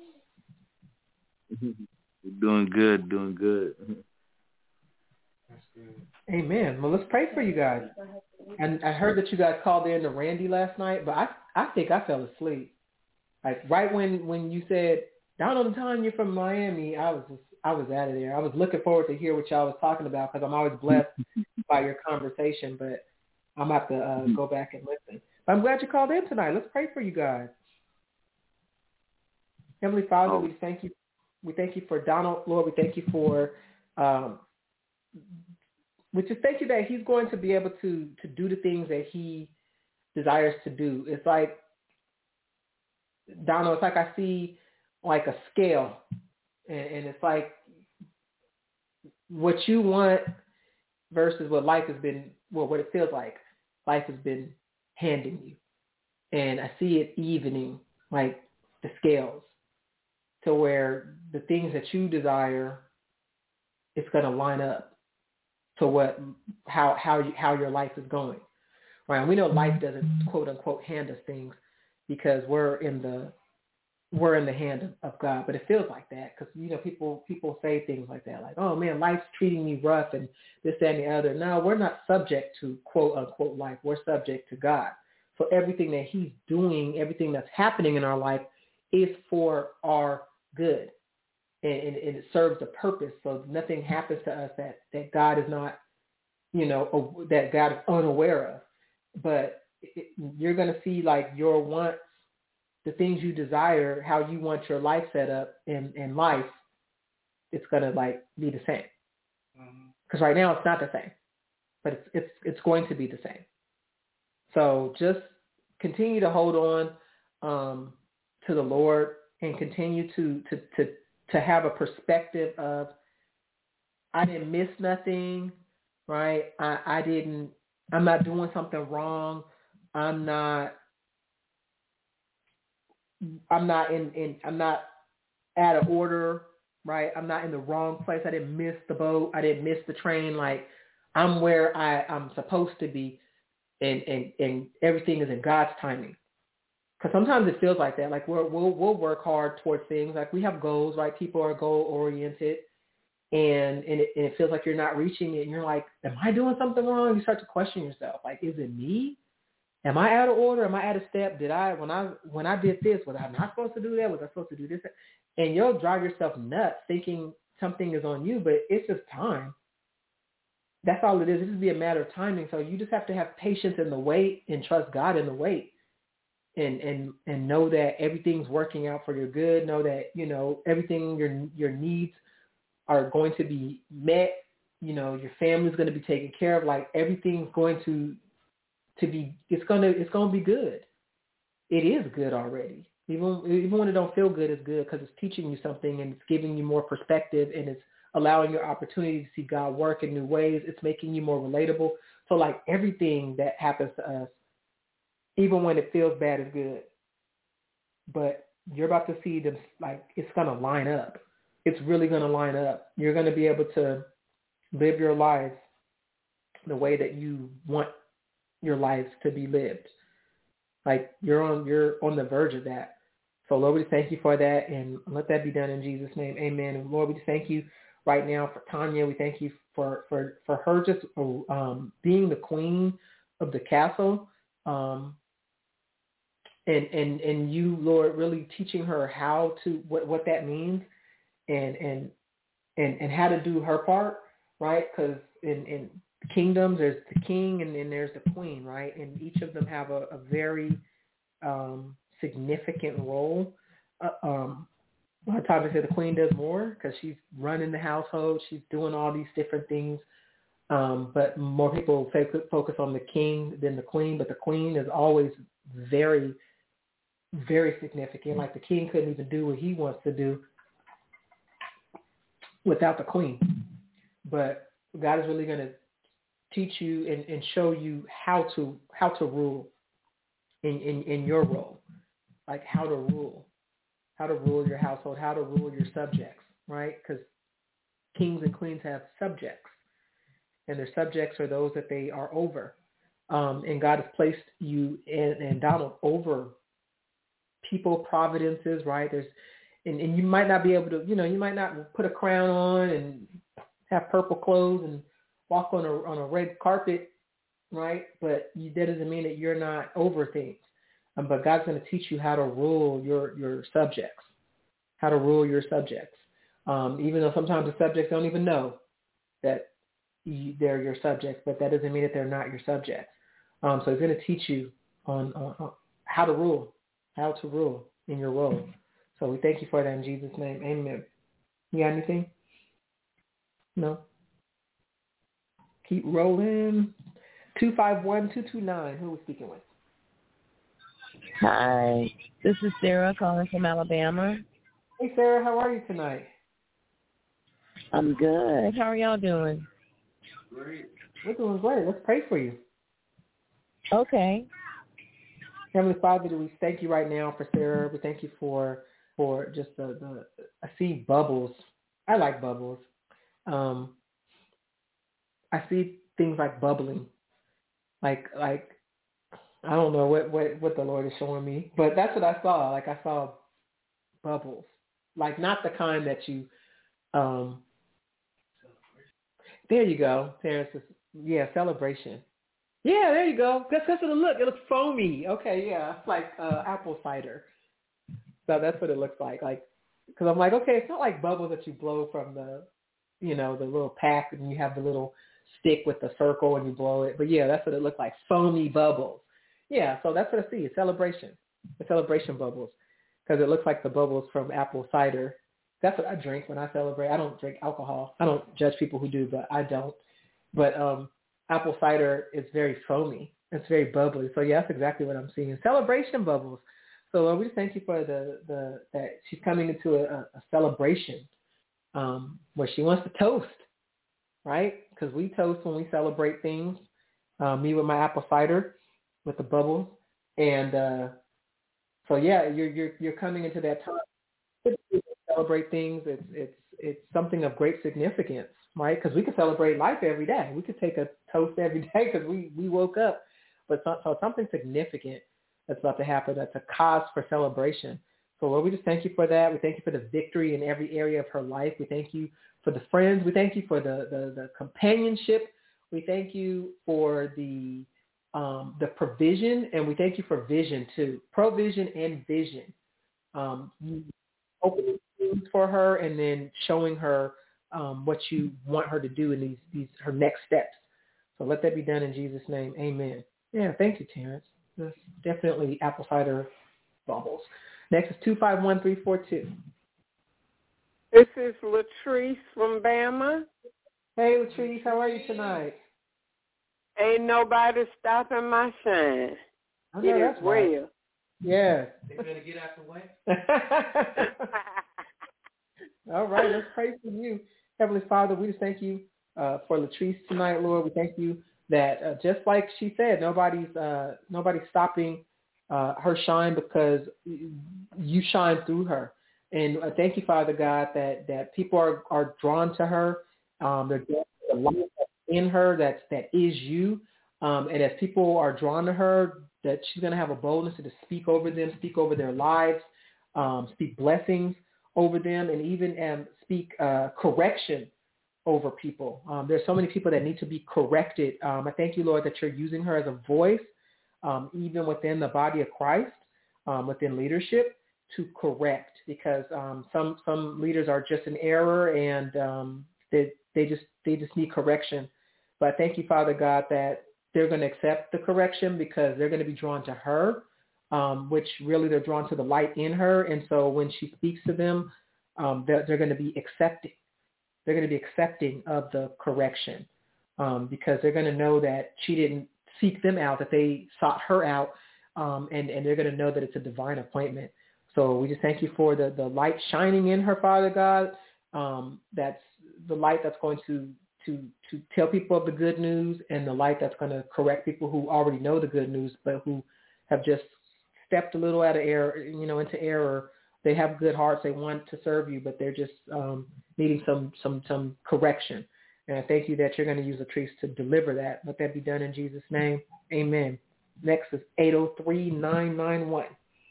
Doing good, doing good. That's good. Amen. Well, let's pray for you guys. And I heard that you guys called in to Randy last night, but I I think I fell asleep. Like right when, when you said Donald and Tanya from Miami, I was just I was out of there. I was looking forward to hear what y'all was talking about because I'm always blessed by your conversation, but I'm going to have to uh, go back and listen. But I'm glad you called in tonight. Let's pray for you guys. Heavenly Father, oh. we thank you. We thank you for Donald, Lord. We thank you for, um, we just thank you that he's going to be able to, to do the things that he desires to do. It's like, Donald, it's like I see like a scale, and, and it's like what you want versus what life has been, well, what it feels like life has been handing you. And I see it evening, like the scales, to where the things that you desire, it's going to line up to what, how, how, you, how your life is going. Right? And we know life doesn't quote unquote hand us things because we're in the, we're in the hand of, of God, but it feels like that because, you know, people, people say things like that, like, oh man, life's treating me rough and this, that, and the other. No, we're not subject to quote unquote life. We're subject to God. So everything that he's doing, everything that's happening in our life is for our good. And, and, and it serves a purpose. So nothing happens to us that, that God is not, you know, that God is unaware of. But it, you're going to see like your wants, the things you desire, how you want your life set up in, in life, it's going to like be the same. Because mm-hmm. right now it's not the same, but it's, it's, it's going to be the same. So just continue to hold on um, to the Lord and continue to, to, to, to have a perspective of, I didn't miss nothing, right? I, I didn't, I'm not doing something wrong. I'm not, I'm not in, in I'm not out of order, right? I'm not in the wrong place. I didn't miss the boat. I didn't miss the train. Like, I'm where I, I'm supposed to be, and, and, and everything is in God's timing. Because sometimes it feels like that. Like, we're, we'll we'll work hard towards things. Like, we have goals, right? People are goal-oriented, and, and, it, and it feels like you're not reaching it. And you're like, am I doing something wrong? You start to question yourself. Like, is it me? Am I out of order? Am I out of step? Did I, when I when I did this, was I not supposed to do that? Was I supposed to do this? And you'll drive yourself nuts thinking something is on you, but it's just time. That's all it is. It just be a matter of timing. So you just have to have patience in the wait and trust God in the wait. And, and and know that everything's working out for your good. Know that, you know, everything, your your needs are going to be met. You know, your family's going to be taken care of. Like, everything's going to to be, it's gonna it's gonna be good. It is good already. Even even when it don't feel good, it's good because it's teaching you something and it's giving you more perspective and it's allowing your opportunity to see God work in new ways. It's making you more relatable. So like everything that happens to us, even when it feels bad, is good. But you're about to see them, like, it's going to line up. It's really going to line up. You're going to be able to live your life the way that you want your life to be lived. Like, you're on you're on the verge of that. So Lord, we thank you for that, and let that be done in Jesus' name. Amen. And Lord, we just thank you right now for Tanya. We thank you for for, for her just um, being the queen of the castle. Um, And, and and you, Lord, really teaching her how to, what, what that means and, and and and how to do her part, right? Because in, in kingdoms, there's the king and then there's the queen, right? And each of them have a, a very um, significant role. Uh, um, a lot of times I say the queen does more because she's running the household. She's doing all these different things. Um, but more people focus on the king than the queen. But the queen is always very very significant. Like, the king couldn't even do what he wants to do without the queen. But God is really going to teach you and, and show you how to how to rule in, in, in your role, like how to rule, how to rule your household, how to rule your subjects, right? Because kings and queens have subjects, and their subjects are those that they are over. Um, and God has placed you and, and Donald over people, providences, right? There's, and, and you might not be able to, you know, you might not put a crown on and have purple clothes and walk on a on a red carpet, right? But you, that doesn't mean that you're not over things. Um, but God's going to teach you how to rule your your subjects, how to rule your subjects. Um, even though sometimes the subjects don't even know that you, they're your subjects, but that doesn't mean that they're not your subjects. Um, so He's going to teach you on, on, on how to rule. How to rule in your role. So we thank you for that in Jesus' name. Amen. You got anything? No? Keep rolling. two five one, two two nine. Who are we speaking with? Hi. This is Sarah calling from Alabama. Hey, Sarah. How are you tonight? I'm good. How are y'all doing? Great. We're doing great. Let's pray for you. Okay. Heavenly Father, we thank you right now for Sarah. We thank you for for just the, the I see bubbles. I like bubbles. Um, I see things like bubbling. Like like I don't know what, what, what the Lord is showing me, but that's what I saw. Like, I saw bubbles. Like, not the kind that you um there you go, Terrence. Yeah, celebration. Yeah, there you go. That's, that's what it looks. It looks foamy. Okay, yeah, it's like uh, apple cider. So that's what it looks like. Like, because I'm like, okay, it's not like bubbles that you blow from the, you know, the little pack, and you have the little stick with the circle and you blow it. But yeah, that's what it looks like. Foamy bubbles. Yeah, so that's what I see. It's celebration. The celebration bubbles, because it looks like the bubbles from apple cider. That's what I drink when I celebrate. I don't drink alcohol. I don't judge people who do, but I don't. But um. apple cider is very foamy. It's very bubbly. So yeah, that's exactly what I'm seeing. Celebration bubbles. So Lord, we just thank you for the, the that she's coming into a, a celebration um, where she wants to toast, right? Because we toast when we celebrate things. Uh, me with my apple cider with the bubbles, and uh, so yeah, you're you're you're coming into that time. celebrate things, it's it's it's something of great significance, right? Because we could celebrate life every day. We could take a toast every day because we, we woke up. But so, so something significant that's about to happen, that's a cause for celebration. So Lord, we just thank you for that. We thank you for the victory in every area of her life. We thank you for the friends. We thank you for the, the, the companionship. We thank you for the um, the provision, and we thank you for vision too, provision and vision. Um, opening things for her, and then showing her um, what you want her to do in these these her next steps. So let that be done in Jesus' name. Amen. Yeah, thank you, Terrence. That's definitely apple cider bubbles. Next is two five one three four two. This is Latrice from Bama. Hey, Latrice, how are you tonight? Ain't nobody stopping my shine. I know, it that's is well. Right. Yeah. They better get out the way. All right, let's pray for you. Heavenly Father, we just thank you uh, for Latrice tonight, Lord. We thank you that uh, just like she said, nobody's uh, nobody's stopping uh, her shine because you shine through her. And uh, thank you, Father God, that, that people are, are drawn to her. Um, they're drawn to the light that's in her that's, that is you. Um, and as people are drawn to her, that she's going to have a boldness to speak over them, speak over their lives, um, speak blessings over them, and even um, speak uh, correction over people. Um, there's so many people that need to be corrected. Um, I thank you, Lord, that you're using her as a voice, um, even within the body of Christ, um, within leadership, to correct, because um, some some leaders are just in error, and um, they they just they just need correction. But I thank you, Father God, that they're going to accept the correction because they're going to be drawn to her, um, which really they're drawn to the light in her. And so when she speaks to them, um, they're, they're going to be accepting. They're going to be accepting of the correction um, because they're going to know that she didn't seek them out, that they sought her out, um, and, and they're going to know that it's a divine appointment. So we just thank you for the, the light shining in her, Father God. Um, that's the light that's going to to to tell people of the good news, and the light that's going to correct people who already know the good news, but who have just stepped a little out of error, you know, into error. They have good hearts. They want to serve you, but they're just um, needing some some some correction. And I thank you that you're going to use Latrice to deliver that. Let that be done in Jesus' name. Amen. Next is eight oh three nine nine one.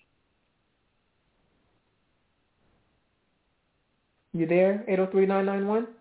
You there? eight oh three nine nine one?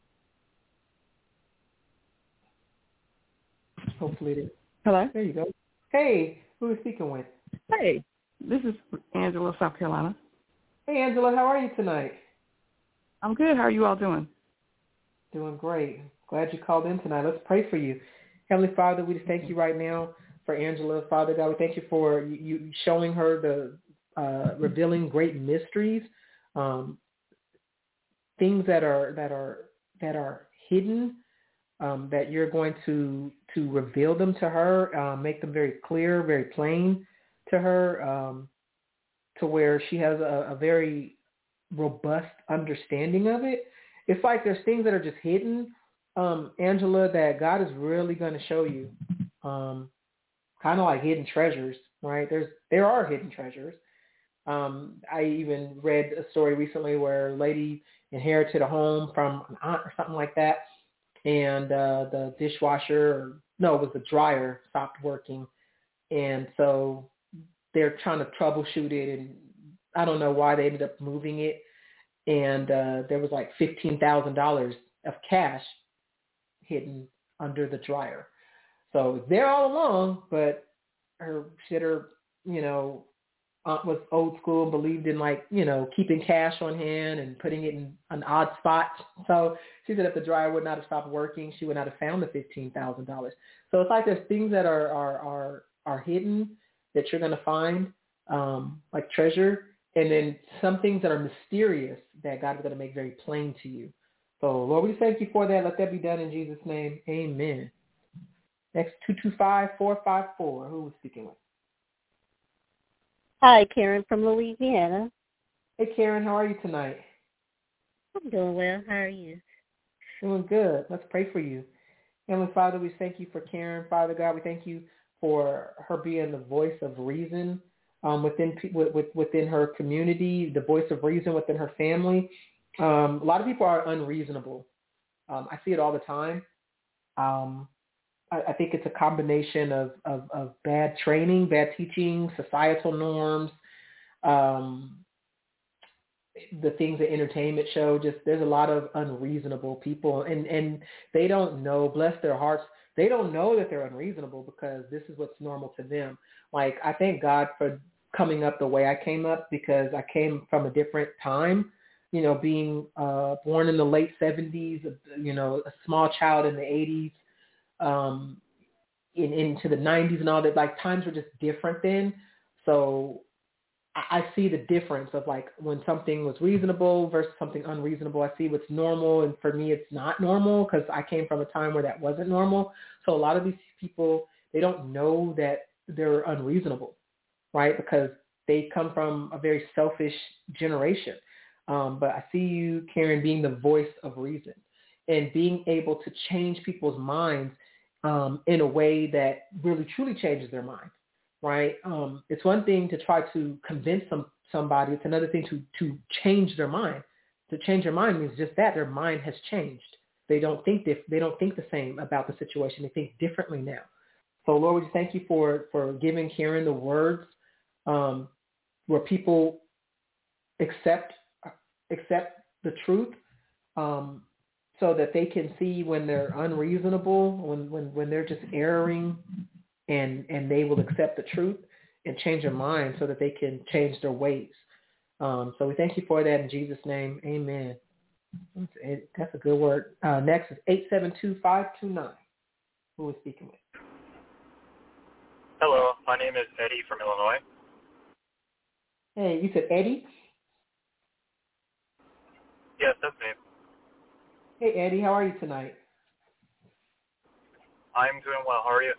Hopefully it is. Hello? There you go. Hey, who is speaking with? Hey, this is Angela, South Carolina. Hey, Angela, how are you tonight? I'm good. How are you all doing? Doing great. Glad you called in tonight. Let's pray for you. Heavenly Father, we just thank you right now for Angela. Father God, we thank you for you showing her the uh, revealing great mysteries, um, things that are that are that are hidden. Um, that you're going to to reveal them to her, uh, make them very clear, very plain to her, um, to where she has a, a very robust understanding of it. It's like there's things that are just hidden, um, Angela, that God is really going to show you, um, kind of like hidden treasures, right? There's there are hidden treasures. Um, I even read a story recently where a lady inherited a home from an aunt or something like that. And uh, the dishwasher, or, no, it was the dryer, stopped working. And so they're trying to troubleshoot it, and I don't know why they ended up moving it. And uh, there was like fifteen thousand dollars of cash hidden under the dryer. So it's there all along, but her, she had her, you know, aunt was old school, believed in like, you know, keeping cash on hand and putting it in an odd spot. So she said if the dryer would not have stopped working, she would not have found the fifteen thousand dollars. So it's like there's things that are are are, are hidden that you're going to find, um, like treasure, and then some things that are mysterious that God is going to make very plain to you. So Lord, we thank you for that. Let that be done in Jesus' name. Amen. Next, two two five, four five four. Who was speaking with? Hi, Karen from Louisiana. Hey, Karen, how are you tonight? I'm doing well. How are you? Doing good. Let's pray for you. Heavenly Father, we thank you for Karen. Father God, we thank you for her being the voice of reason um, within with, within her community, the voice of reason within her family. Um, a lot of people are unreasonable. Um, I see it all the time. Um, I, I think it's a combination of, of, of bad training, bad teaching, societal norms, um, the things that entertainment show. Just there's a lot of unreasonable people, and, and they don't know, bless their hearts, they don't know that they're unreasonable because this is what's normal to them. Like, I thank God for coming up the way I came up because I came from a different time. You know, being uh, born in the late seventies, you know, a small child in the eighties, um, in, into the nineties and all that, like times were just different then. So I, I see the difference of like when something was reasonable versus something unreasonable. I see what's normal, and for me it's not normal because I came from a time where that wasn't normal. So a lot of these people, they don't know that they're unreasonable, right? Because they come from a very selfish generation. Um, but I see you, Karen, being the voice of reason and being able to change people's minds um, in a way that really truly changes their mind, right? Um, it's one thing to try to convince some, somebody. It's another thing to, to change their mind. To change their mind means just that their mind has changed. They don't think diff- they don't think the same about the situation. They think differently now. So, Lord, we thank you for, for giving Karen the words um, where people accept accept the truth um, so that they can see when they're unreasonable, when, when, when they're just erring, and, and they will accept the truth and change their mind so that they can change their ways. Um, so we thank you for that in Jesus' name. Amen. That's a good word. Uh, next is eight seven two, five two nine. Who is speaking with? Hello, my name is Eddie from Illinois. Hey, you said Eddie? Yes, that's me. Hey, Eddie, how are you tonight? I'm doing well. How are you?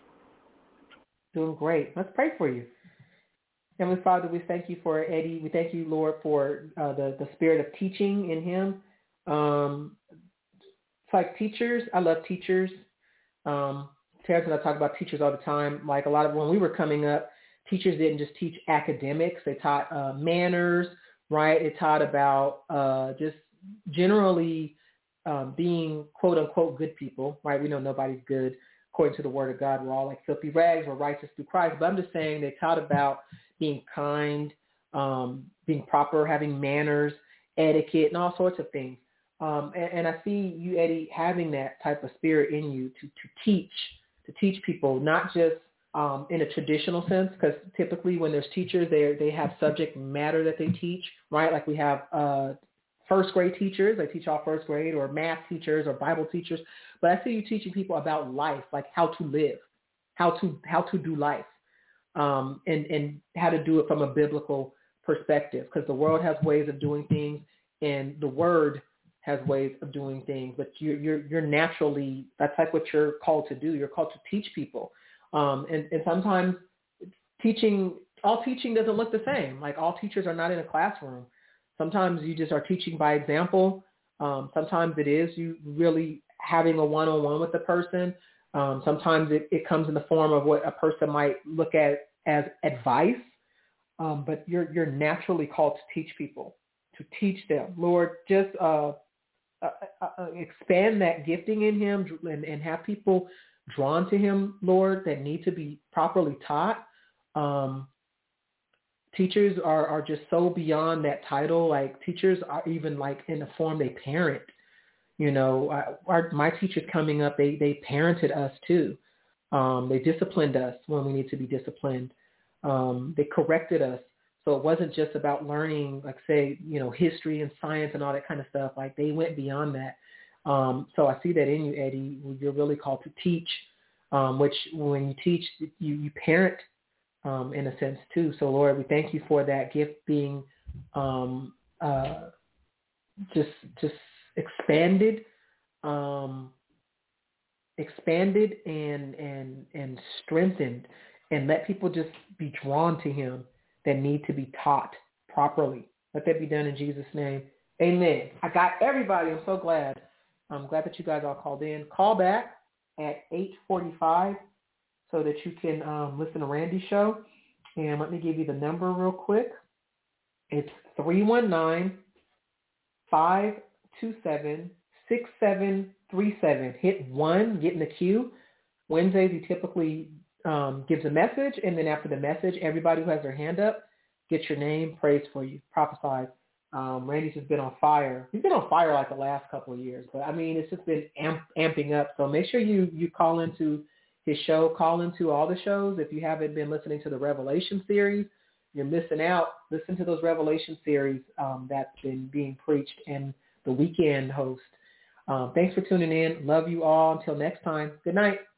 Doing great. Let's pray for you. Heavenly Father, we thank you for Eddie. We thank you, Lord, for uh, the, the spirit of teaching in him. Um, it's like teachers. I love teachers. Um, Terrence and I talk about teachers all the time. Like a lot of when we were coming up, teachers didn't just teach academics. They taught uh, manners, right? They taught about uh, just generally um, being quote unquote good people, right? We know nobody's good according to the word of God. We're all like filthy rags. We're righteous through Christ. But I'm just saying they taught about being kind, um, being proper, having manners, etiquette, and all sorts of things. Um, and, and I see you, Eddie, having that type of spirit in you to, to teach, to teach people, not just um, in a traditional sense, because typically when there's teachers, they they have subject matter that they teach, right? Like we have uh, first grade teachers, they teach all first grade, or math teachers or Bible teachers. But I see you teaching people about life, like how to live, how to how to do life, um, and, and how to do it from a biblical perspective, because the world has ways of doing things, and the word has ways of doing things. But you're you're, you're naturally, that's like what you're called to do. You're called to teach people, um, and, and sometimes teaching, all teaching doesn't look the same. Like all teachers are not in a classroom. Sometimes you just are teaching by example. Um, sometimes it is you really having a one-on-one with the person. Um, sometimes it, it comes in the form of what a person might look at as advice. Um, but you're you're naturally called to teach people, to teach them. Lord, just uh, uh, uh, expand that gifting in him and, and have people drawn to him, Lord, that need to be properly taught. Um, teachers are, are just so beyond that title. Like teachers are even like in the form they parent. You know, our, my teachers coming up, they, they parented us too. Um, they disciplined us when we need to be disciplined. Um, they corrected us. So it wasn't just about learning, like say, you know, history and science and all that kind of stuff. Like they went beyond that. Um, so I see that in you, Eddie. You're really called to teach, um, which when you teach, you, you parent um, in a sense too. So Lord, we thank you for that gift being um, uh, just just expanded, um, expanded and and and strengthened, and let people just be drawn to him that need to be taught properly. Let that be done in Jesus' name. Amen. I got everybody. I'm so glad. I'm glad that you guys all called in. Call back at eight forty-five so that you can um, listen to Randy's show. And let me give you the number real quick. It's three one nine, five two seven, six seven three seven. Hit one, get in the queue. Wednesdays, he typically um, gives a message, and then after the message, everybody who has their hand up gets your name, prays for you, prophesied. Um, Randy's just been on fire. He's been on fire like the last couple of years, but I mean, it's just been amp, amping up. So make sure you you call into his show, call into all the shows. If you haven't been listening to the Revelation series, you're missing out. Listen to those Revelation series um, that's been being preached, and the weekend host. Um, thanks for tuning in. Love you all. Until next time. Good night.